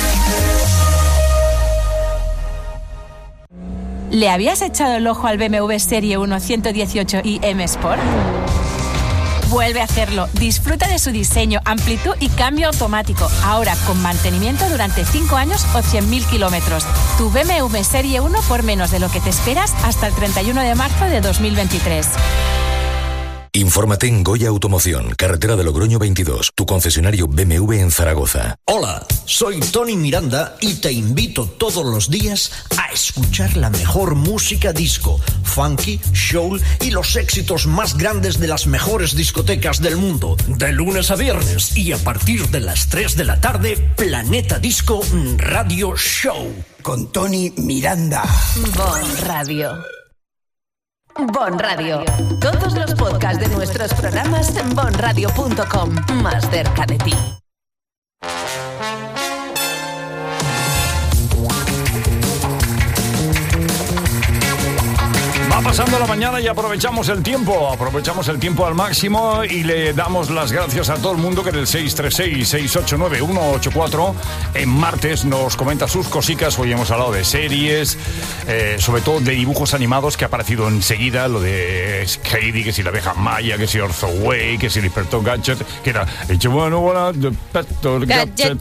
¿Le habías echado el ojo al B M W Serie uno ciento dieciocho i M Sport? Vuelve a hacerlo. Disfruta de su diseño, amplitud y cambio automático. Ahora con mantenimiento durante cinco años o cien mil kilómetros. Tu B M W Serie uno por menos de lo que te esperas hasta el treinta y uno de marzo de dos mil veintitrés. Infórmate en Goya Automoción, carretera de Logroño veintidós, tu concesionario B M W en Zaragoza. Hola, soy Tony Miranda y te invito todos los días a escuchar la mejor música disco, funky, soul y los éxitos más grandes de las mejores discotecas del mundo. De lunes a viernes y a partir de las tres de la tarde, Planeta Disco Radio Show. Con Tony Miranda. Bomb Radio. Bon Radio. Todos los podcasts de nuestros programas en bon radio punto com. Más cerca de ti. Va pasando la mañana y aprovechamos el tiempo, aprovechamos el tiempo al máximo y le damos las gracias a todo el mundo que en el seis tres seis, seis ocho nueve, uno ocho cuatro en martes nos comenta sus cositas. Hoy hemos hablado de series, eh, sobre todo de dibujos animados que ha aparecido enseguida, lo de Heidi, que si la abeja Maya, que si Orzo Way, que si el inspector Gadget, que era el bueno, bueno, Gadget.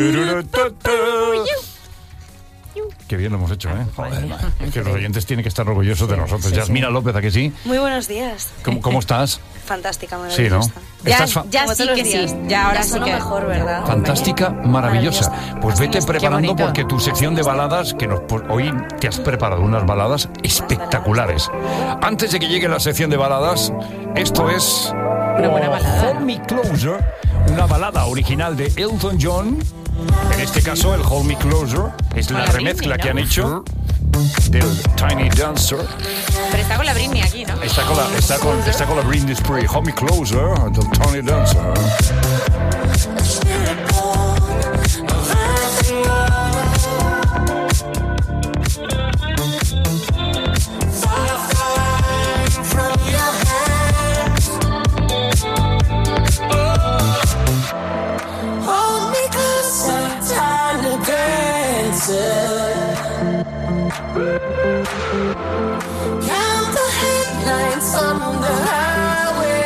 Qué bien lo hemos hecho, ¿eh? Joder, es que los oyentes tienen que estar orgullosos de nosotros. sí, Yasmina sí. López, ¿a que sí? Muy buenos días. ¿Cómo, cómo estás? Fantástica, Sí, ¿no? maravillosa. Ya, ¿Estás fa- ya Como sí todos que los sí. días. Ya ahora Ya sí suena que... mejor, ¿verdad? Fantástica, maravillosa. Pues vete Qué preparando bonito. porque tu sección de baladas, que nos, pues, hoy te has preparado unas baladas espectaculares. Antes de que llegue la sección de baladas, esto es Una buena balada. Hold Me Closer, una balada original de Elton John. En este caso, el Hold Me Closer es la Con la remezcla Britney, que han ¿no? hecho del Tiny Dancer. Pero está con la Britney aquí, ¿no? Está con la, está con, está con la Britney Spears. Hold Me Closer del Tiny Dancer. Hold me closer, tiny dancer. Count the headlights on the highway.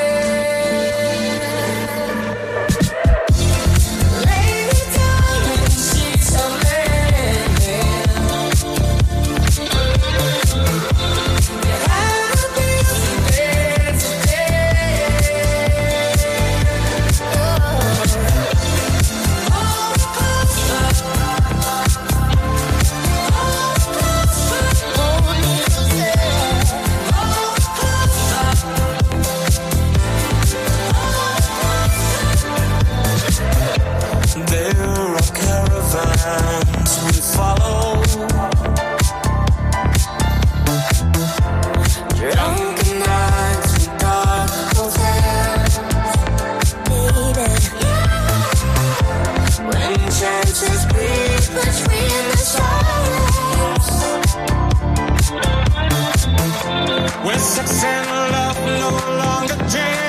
Lay me down in sheets of linen. Get out of this bed today. There are caravans we follow, drunken nights in dark hotels, baby. When chances breathe between the shadows, where sex and love no longer jail.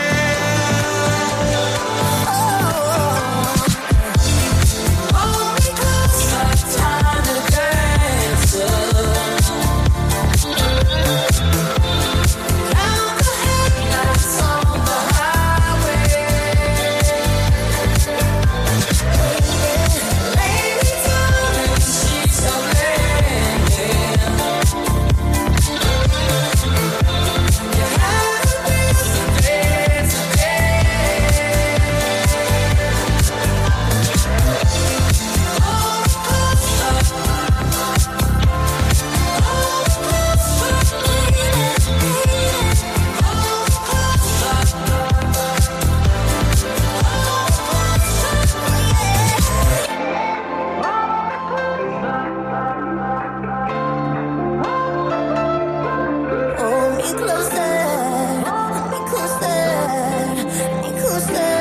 Hold me closer, hold me closer, hold me closer.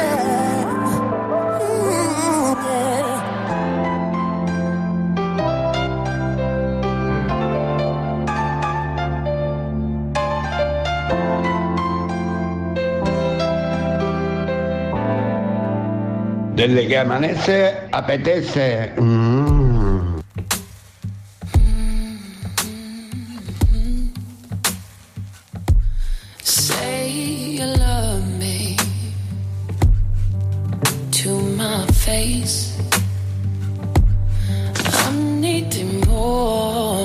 Mm, yeah. Desde que amanece, apetece. Mm. Say you love me to my face. I'm needing more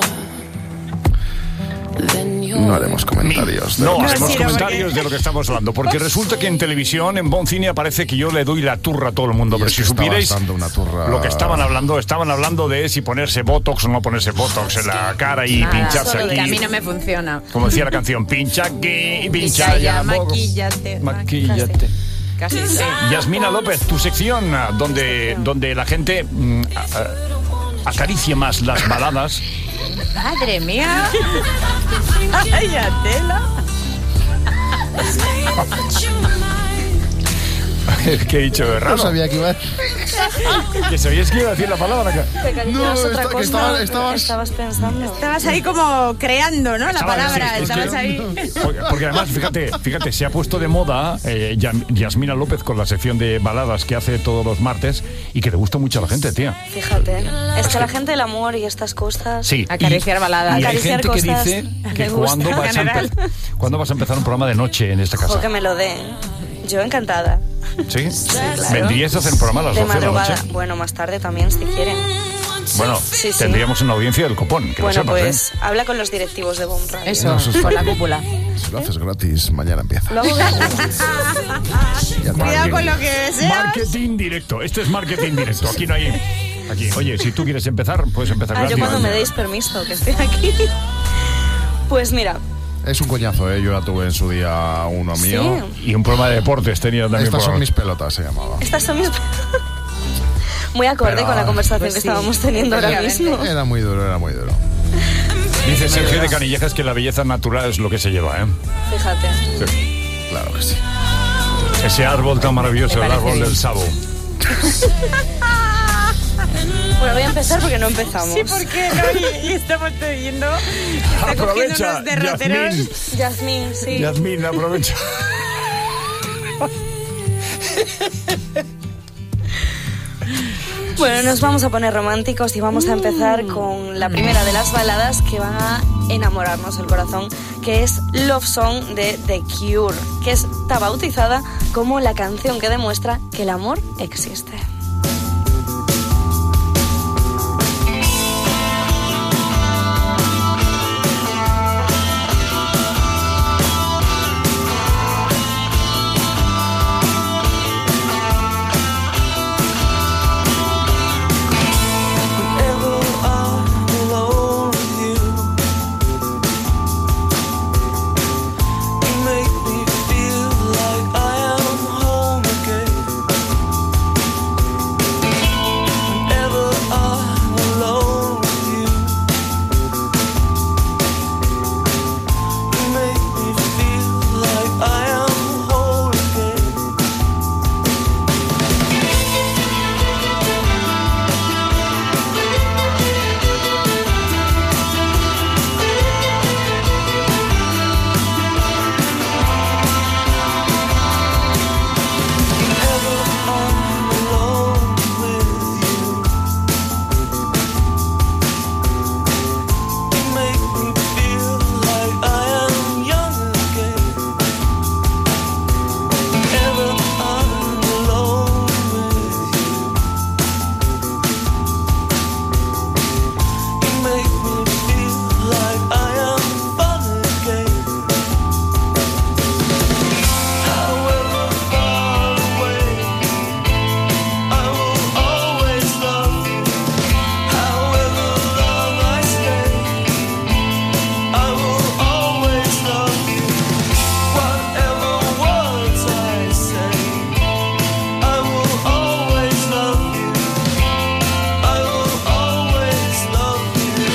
than your No haremos comentarios. de lo No, que haremos estamos- comentarios de lo que estamos hablando, porque resulta que en televisión, en Bon Cine, parece que yo le doy la turra a todo el mundo, Y pero es si que estabas supierais dando una turra. lo que estaban hablando, estaban hablando de si ponerse Botox o no ponerse Botox en la cara y Nada, pincharse solo que a mí aquí. no me funciona. Como decía la canción, pincha aquí y pincha Pincha ya, allá. maquíllate. Maquíllate. Casi sí. Yasmina López, tu sección ah, donde, donde la gente mm, a- a- acaricia más las baladas Madre mía. Ay, Atela. ¿Qué he dicho de raro? No sabía que iba a... Que sabías que iba a decir la palabra. No, otra esta- que cosa. estaba- estabas- Estabas pensando. Estabas ahí como creando, ¿no? La Estaba- palabra. sí, es Estabas que- ahí. Porque, porque además, fíjate, fíjate, se ha puesto de moda eh, Yam- Yasmina López con la sección de baladas que hace todos los martes y que le gusta mucho a la gente, tía. Fíjate, es que la gente del amor y estas cosas. Sí. Acariciar y- baladas. Y hay Acariciar gente que cosas, dice que me gusta. cuando vas, a General. empe- cuándo vas a empezar un programa de noche en esta casa. Ojo que me lo den. Yo encantada. ¿Sí? claro. ¿Vendrías a hacer un programa a las De doce de la madrugada. noche? Bueno, más tarde también, si quieren. Bueno, Sí, sí. tendríamos una audiencia del copón, que Bueno, lo sepas, pues habla con los directivos de Bomb Radio. Eso, No, eso es con la fácil. cúpula. Si lo haces gratis, mañana empieza. Lo hago Ya está. Cuidado con lo que deseas. Marketing directo. Esto es marketing directo. Aquí no hay... Aquí. Oye, si tú quieres empezar, puedes empezar Ah, gratis. yo cuando me deis permiso, que estoy aquí. Pues mira, Es un coñazo, ¿eh? Yo ya tuve en su día uno mío. Y un programa de deportes tenía también. Estas son programa. mis pelotas, se llamaba. estas son mis... Muy acorde Pero- con la conversación Pues que sí, estábamos teniendo ahora mismo. Era muy duro, era muy duro. Dice Sergio de Canillejas que la belleza natural es lo que se lleva, ¿eh? Fíjate. Sí. Claro que sí. Ese árbol tan maravilloso, Me el parece árbol bien. del sabo. Bueno, voy a empezar porque no empezamos. Sí, ¿por qué no? Y, y estamos viendo. Está cogiendo Aprovecha, unos derroteros. Yasmín. Yasmín, sí. Yasmín, aprovecha. Bueno, nos vamos a poner románticos y vamos a empezar con la primera de las baladas que van a enamorarnos el corazón, que es Love Song de The Cure, que está bautizada como la canción que demuestra que el amor existe. Whenever I'm alone with you, you make me feel like I am home again. Whenever I'm alone with you, you make me feel like I am whole again. Whenever I'm alone with you, you make me feel like I am young again. Whenever I'm alone with you, you make me feel like I am fun again. However far away, I will always love you. However long I stay, I will always love you. Whatever words I say, I will always love you. I will always love you.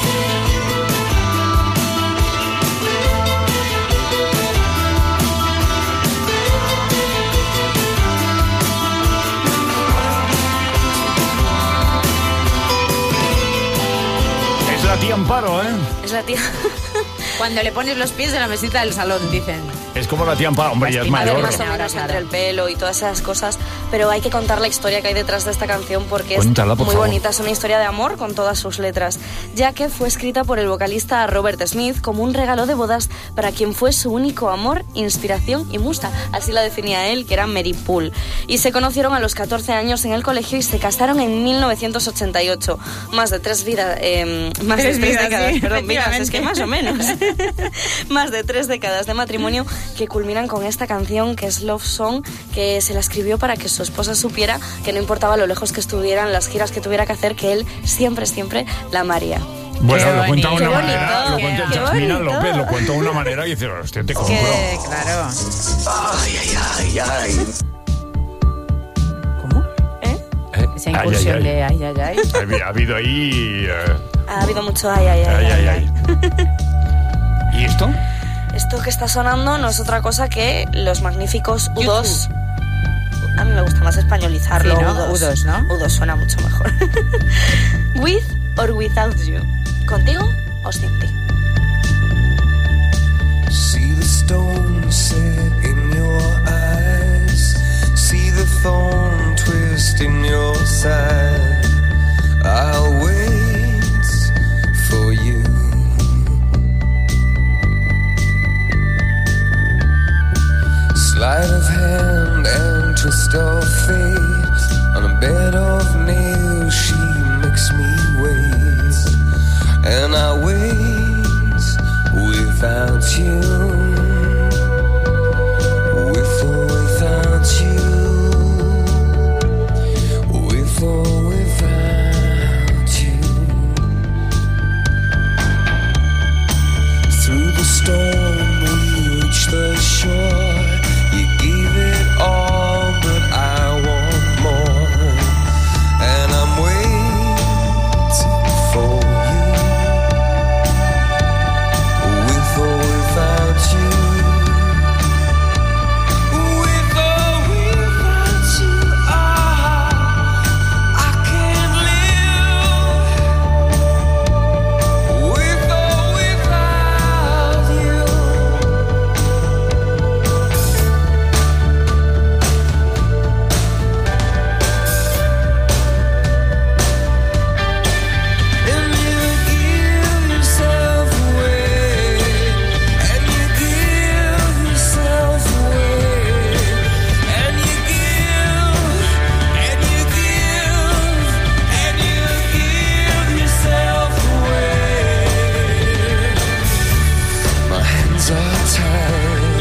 Es la tía Amparo, ¿eh? Es la tía. Cuando le pones los pies en la mesita del salón, dicen. Es como la tía Amparo. Hombre, ya es A ver, mayor. más o menos entre el pelo y todas esas cosas, pero hay que contar la historia que hay detrás de esta canción porque Cuéntala, es por muy favor. bonita. Es una historia de amor con todas sus letras, ya que fue escrita por el vocalista Robert Smith como un regalo de bodas para quien fue su único amor, inspiración y musa. Así la definía él, que era Mary Poole. Y se conocieron a los catorce años en el colegio y se casaron en mil novecientos ochenta y ocho. Más de tres vidas, eh, más Tres de tres vidas, décadas, sí, perdón, vidas, es que más o menos. efectivamente. Más de tres décadas de matrimonio que culminan con esta canción que es Love Song, que se la escribió para que su esposa supiera que no importaba lo lejos que estuvieran, las giras que tuviera que hacer, que él siempre, siempre la amaría. Bueno, Qué lo cuenta de bonito. una Qué manera, bonito. lo cuenta Qué Yasmina bonito. López, lo cuenta de una manera y dice, hostia, te compro. Que, claro. Ay, ay, ay, ay. ¿Cómo? ¿Eh? Se Esa incursión Ay, ay, ay. de ay, ay, ay. Ha habido ahí... eh, Ha habido mucho ay, ay, ay. ay, ay, ay. ¿Y esto? Esto que está sonando no es otra cosa que los magníficos U dos. A mí me gusta más españolizarlo. Sí, ¿no? U dos. U dos, ¿no? U dos suena mucho mejor. With or without you. ¿Contigo o sin ti? See the stone set in your eyes. See the thorn twist in your side. I'll wait for you. Sleight of hand and twist of fate. On a bed of nails she makes me wait. And I wait without you. With or without you. With or without you. Through the storm we reach the shore. You gave it all, but I want more. And I'm waiting for you. With or without you. With or without you. Ah, I can't live. With or without you. And you give yourself away. And you give yourself away. And you give. And you give. And you give yourself away. My hands are tied.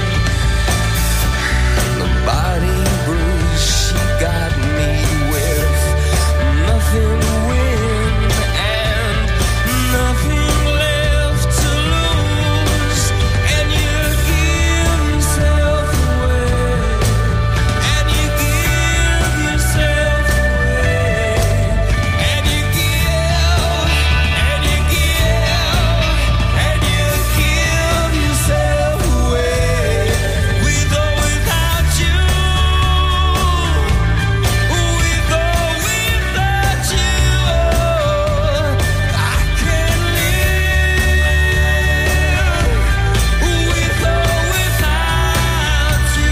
The body bruise she got me with. Nothing to win and nothing left to lose. And you give yourself away. And you give yourself away. And you give. And you give. And you give yourself away. With or without you. With or without you. I can't live. With or without you.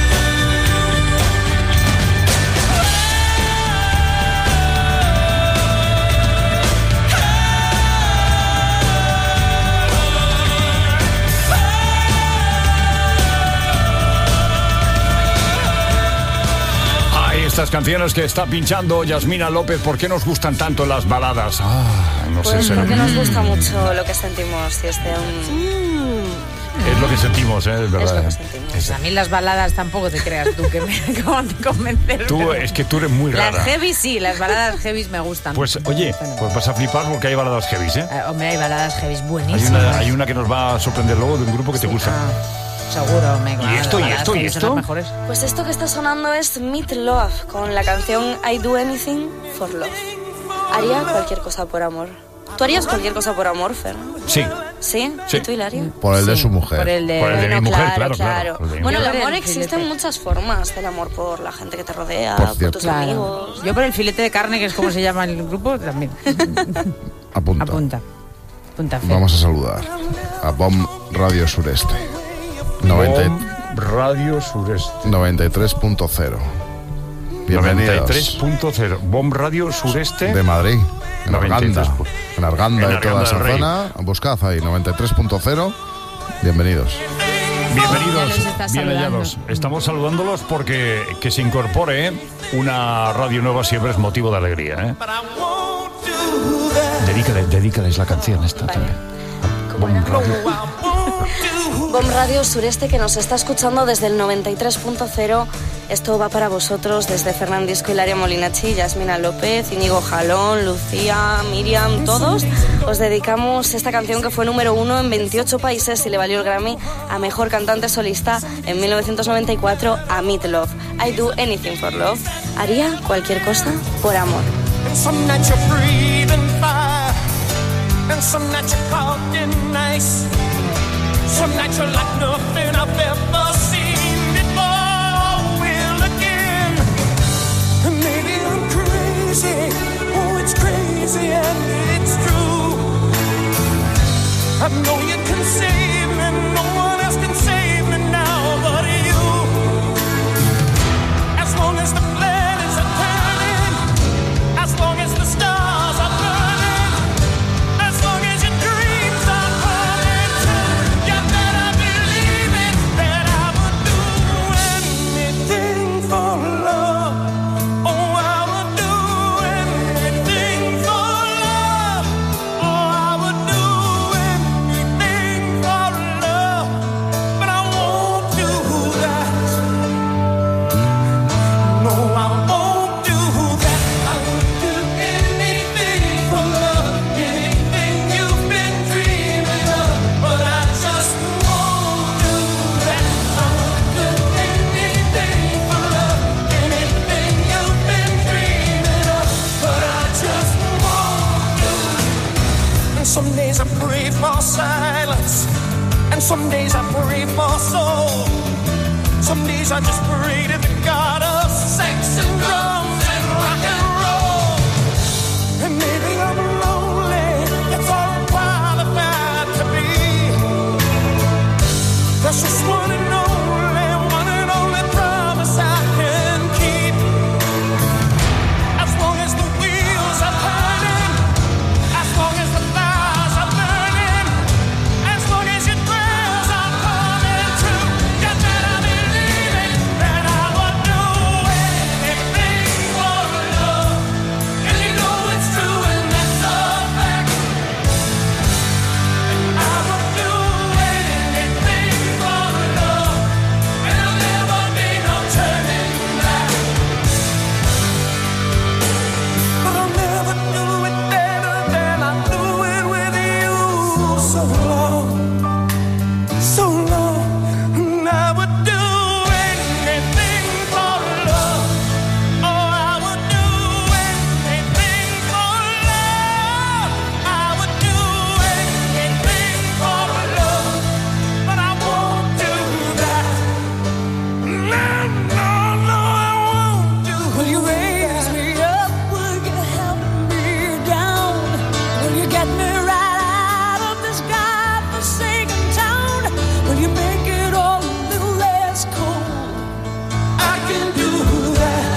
Ay, estas canciones que está pinchando Yasmina López, ¿por qué nos gustan tanto las baladas? Ah, no sé, Pues será- porque nos gusta mucho lo que sentimos y este un... es lo que sentimos, ¿eh? Es verdad. Pues a mí las baladas tampoco te creas tú que me acaban de convencer. Tú, pero es que tú eres muy rara. Las heavy sí, las baladas heavy me gustan. Pues oye, pues vas a flipar porque hay baladas heavy, ¿eh? Eh, hombre, hay baladas heavy Hay buenísimas. una, hay una que nos va a sorprender luego de un grupo que te gusta. Seguro, me ¿Y esto, y las esto, y heavy son esto? las mejores. Pues esto que está sonando es Meat Love con la canción I Do Anything for Love. Haría cualquier cosa por amor. ¿Tú harías cualquier cosa por amor, Fer? Sí. ¿Sí? Sí. ¿Y tú, Hilario? Por el de su mujer. Por el de, Por el de mi Bueno, mujer, claro, claro, claro. Por el de mi Bueno, el mujer. amor Por el existen filete. muchas formas del amor por la gente que te rodea, Por por, cierto. tus Claro. amigos. Yo por el filete de carne, que es como se llama el grupo, también. Apunta. Apunta. Apunta, Fer. Vamos a saludar a Bomb Radio Sureste. noventa y- Bomb Radio Sureste. noventa y tres punto cero. Bienvenidos. noventa y tres punto cero. Bomb Radio Sureste. De Madrid. En noventa y tres. Arganda. En Arganda En y toda Arganda esa del Rey. zona. Buscad ahí, noventa y tres punto cero. Bienvenidos. Bienvenidos, Ya los está bien saludando. hallados. Estamos saludándolos porque que se incorpore una radio nueva siempre es motivo de alegría, ¿eh? Dedícale, dedícales la canción esta también. Bomb Radio. Bomb Radio Sureste, que nos está escuchando desde el noventa y tres punto cero. Esto va para vosotros desde Fernandisco, Hilaria Molinachi, Yasmina López, Íñigo Jalón, Lucía, Miriam, todos. Os dedicamos esta canción que fue número uno en veintiocho países y le valió el Grammy a Mejor Cantante Solista en mil novecientos noventa y cuatro a Meat Love. I do anything for love. Haría cualquier cosa por amor. And some nights you're breathing fire, and some nights you're cold and ice. Some nights you're like nothing I've ever seen before. Will again, and maybe I'm crazy. Oh, it's crazy and it's true. I know you can save me, no one else can save me now but you. As long as the planets are turning, as long as the stars are burning, as long as your dreams are coming true, you better believe it, that I would do anything for love. Oh, I would do anything for love. Oh, I would do anything for love. But I won't do that. No, I won't do that. I would do anything for love, anything you've been dreaming of. But I just won't do that. I would do anything for love, anything you've been dreaming of. But I just won't do it. And some days I pray for silence, and some days I pray for soul. Some days I just pray to the God of sex and drums and rock and roll. And maybe I'm lonely, that's all I'm qualified to be. That's just one and only, one and only promise I can keep. As long as the wheels are turning, as long as the fires are burning, as long as your prayers are coming true, you better believe it, that I would do anything for love. And you know it's true and that's a fact. And I would do anything for love, and there'll never be no turning back. But I'll never do it better than I do it with you. So long, so long, and I would do anything for love. Oh, I would do anything for love. I would do anything for love, but I won't do that. No, no, no, I won't do. Will you raise me up? Will you help me down? Will you get me right out of this godforsaken town? Will you make it all a little less cold? I can do that.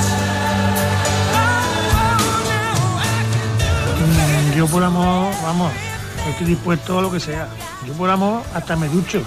Mm, Yo por amor, vamos, estoy dispuesto a lo que sea. Yo por amor hasta me ducho.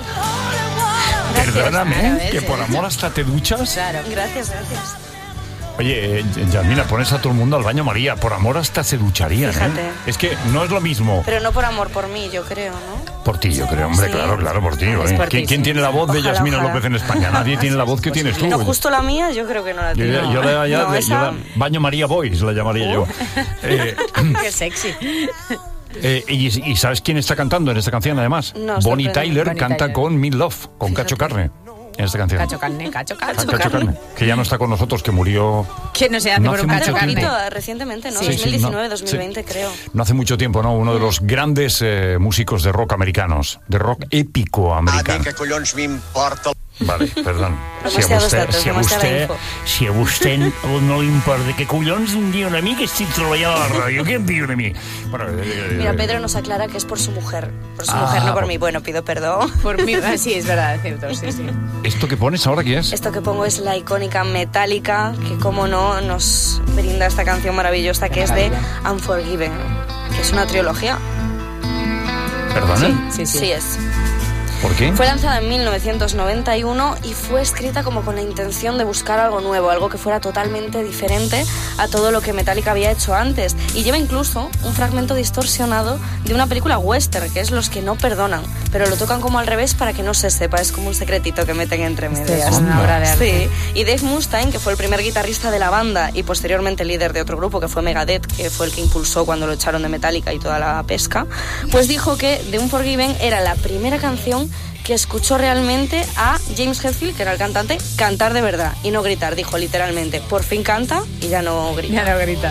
Perdóname, que por amor hasta te duchas. Claro, gracias, gracias. Oye, eh, Yasmina, pones a todo el mundo al baño María. Por amor hasta se ducharían, Fíjate. ¿eh? Es que no es lo mismo. Pero no por amor por mí, yo creo, ¿no? Por ti, yo creo, hombre, Sí. claro, claro, por ti. Es oye. por ti, ¿Quién, quién sí. tiene la voz de Ojalá, Yasmina ojalá. López en España? Nadie tiene la voz que tienes tú. No, oye. justo la mía, yo creo que no la Yo, tiene. ya- yo la, ya- No, yo esa- la- Baño María Boys la llamaría yo. Eh, Qué sexy. eh, y, y ¿sabes quién está cantando en esta canción además? No, Bonnie sorprende. Tyler Bonnie canta Tyler. con Meat Love, con Cacho Carne en esta canción. Cacho carne, cacho, cacho, Cacho Carne, que ya no está con nosotros, que murió ¿Quién no se hace No por hace un cacho mucho carne? tiempo. Recientemente, ¿no? Sí, sí, dos mil diecinueve, no, dos mil veinte, creo. no hace mucho tiempo, ¿no? Uno de los grandes eh, músicos de rock americanos, de rock épico americano. Què collons m'importa? Vale, perdón. Si a Demasiados vostè, datos, si a demasiada vostè, info. si a vostè no li importa, que collons em diuen a mi que estic treballant a la ràdio? Què em diuen a mi? Bueno, eh, Mira, Pedro nos aclara que es por su mujer. Por su Ah, mujer, no por por- mí. Bueno, pido perdón. Por mí, ah, sí, es verdad, es cierto, sí, sí. ¿Esto que pones ahora qué es? Esto que pongo es la icónica Metallica, que como no nos brinda esta canción maravillosa que es de Unforgiven, que es una trilogía. ¿Perdona? Sí, sí, sí. Sí es. ¿Por qué? Fue lanzada en mil novecientos noventa y uno y fue escrita como con la intención de buscar algo nuevo, algo que fuera totalmente diferente a todo lo que Metallica había hecho antes. Y lleva incluso un fragmento distorsionado de una película western, que es Los que no perdonan, pero lo tocan como al revés para que no se sepa, es como un secretito que meten entre medias. Es una obra de arte. Sí, y Dave Mustaine, que fue el primer guitarrista de la banda y posteriormente líder de otro grupo que fue Megadeth, que fue el que impulsó cuando lo echaron de Metallica y toda la pesca, pues dijo que The Unforgiven era la primera canción que escuchó realmente a James Hetfield, que era el cantante, cantar de verdad y no gritar. Dijo literalmente, por fin canta y ya no grita. Ya no grita.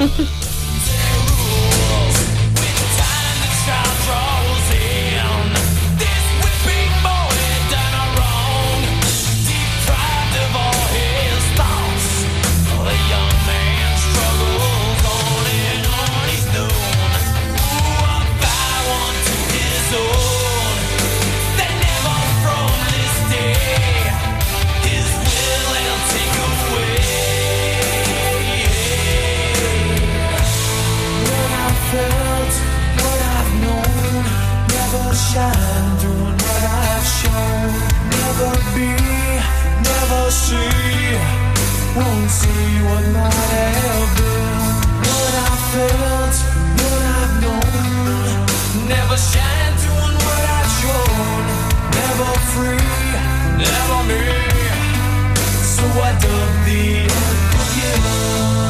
Shine, doing what I've shown. Never be, never see. Won't see what might have been. What I felt, what I've known. Never shine, doing what I've shown. Never free, never me. So I dug the unforgiven.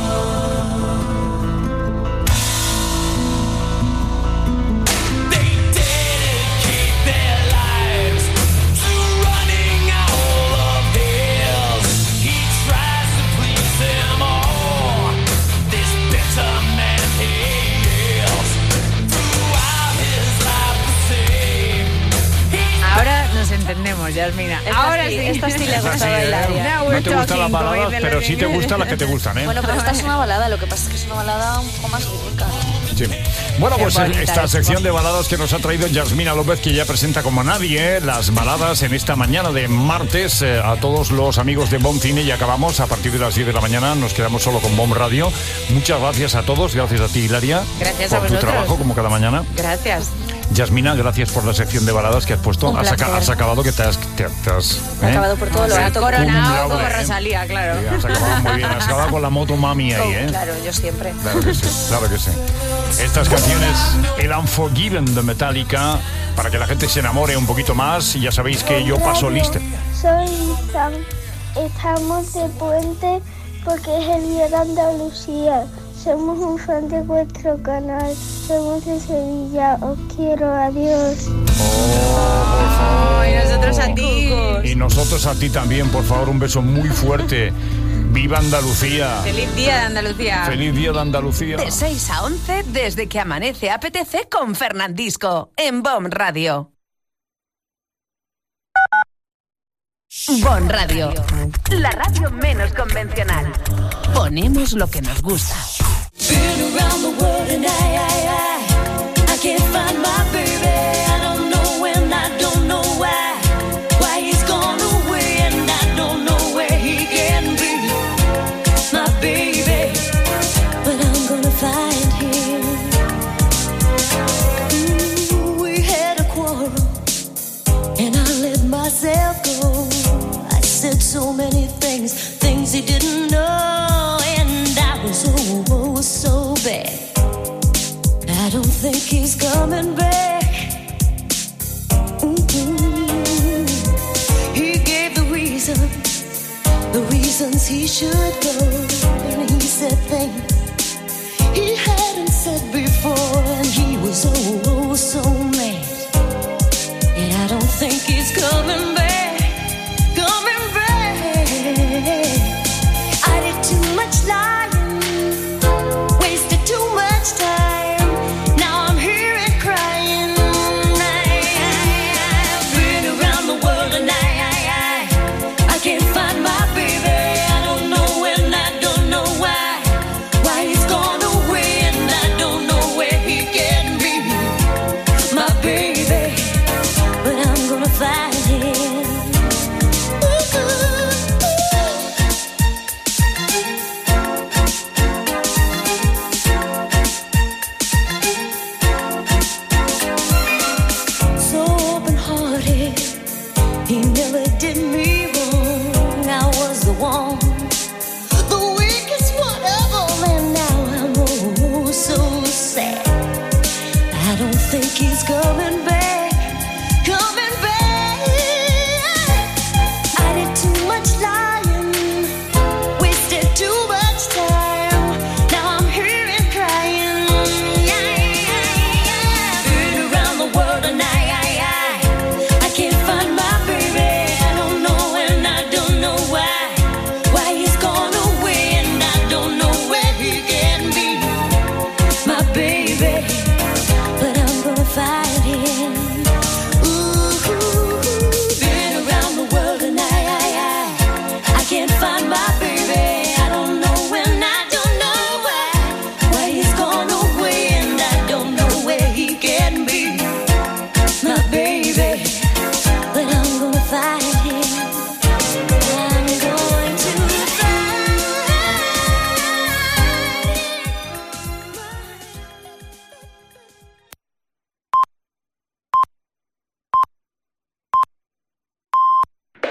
Entendemos, Yasmina. Esta Ahora sí, sí. esta sí le gusta Sí, bailar. ¿eh? No te gustan las baladas, pero sí te gustan las que te gustan, ¿eh? Bueno, pero esta es una balada, lo que pasa es que es una balada un poco más lírica. Sí. Bueno, Qué pues bonita esta es. sección de baladas que nos ha traído Yasmina López, que ya presenta como nadie ¿eh? las baladas en esta mañana de martes eh, a todos los amigos de Bomb Cine. Y acabamos a partir de las diez de la mañana, nos quedamos solo con Bomb Radio. Muchas gracias a todos, gracias a ti, Hilaria. Gracias por a tu vosotros. trabajo como cada mañana. Gracias. Yasmina, gracias por la sección de baladas que has puesto. Un Has, placer. aca- has acabado que te has... Te, te has Ha ¿eh? acabado por todo lo Se ha alto. coronado Cum como laude, ¿eh? Rosalía, claro. Sí, has acabado muy bien, has acabado con la moto mami ahí, ¿eh? Claro, yo siempre. Claro que sí, claro que sí. Estas canciones, el Unforgiven de Metallica, para que la gente se enamore un poquito más. Y ya sabéis que yo paso lista. Soy Sam. Estamos de puente porque es el día de Andalucía. Somos un fan de vuestro canal. Somos de Sevilla. Os quiero. Adiós. Oh, y nosotros a ti. Y nosotros a ti también, por favor, un beso muy fuerte. ¡Viva Andalucía! Feliz día de Andalucía. ¡Feliz día de Andalucía! De seis a once, desde que amanece A P T C con Fernandisco, en Bomb Radio. Bomb Radio, la radio menos convencional. Ponemos lo que nos gusta. Been around the world and I, I, I, I can't find my baby. I don't know when, I don't know why. Why he's gone away and I don't know where he can be. My baby, but I'm gonna find him. Ooh, we had a quarrel and I let myself go. I said so many things, things he didn't know, and I was oh, oh so bad. I don't think he's coming back. Mm-hmm. He gave the reason, the reasons he should go, and he said things he hadn't said before, and he was oh, oh so mad. And I don't think he's coming back.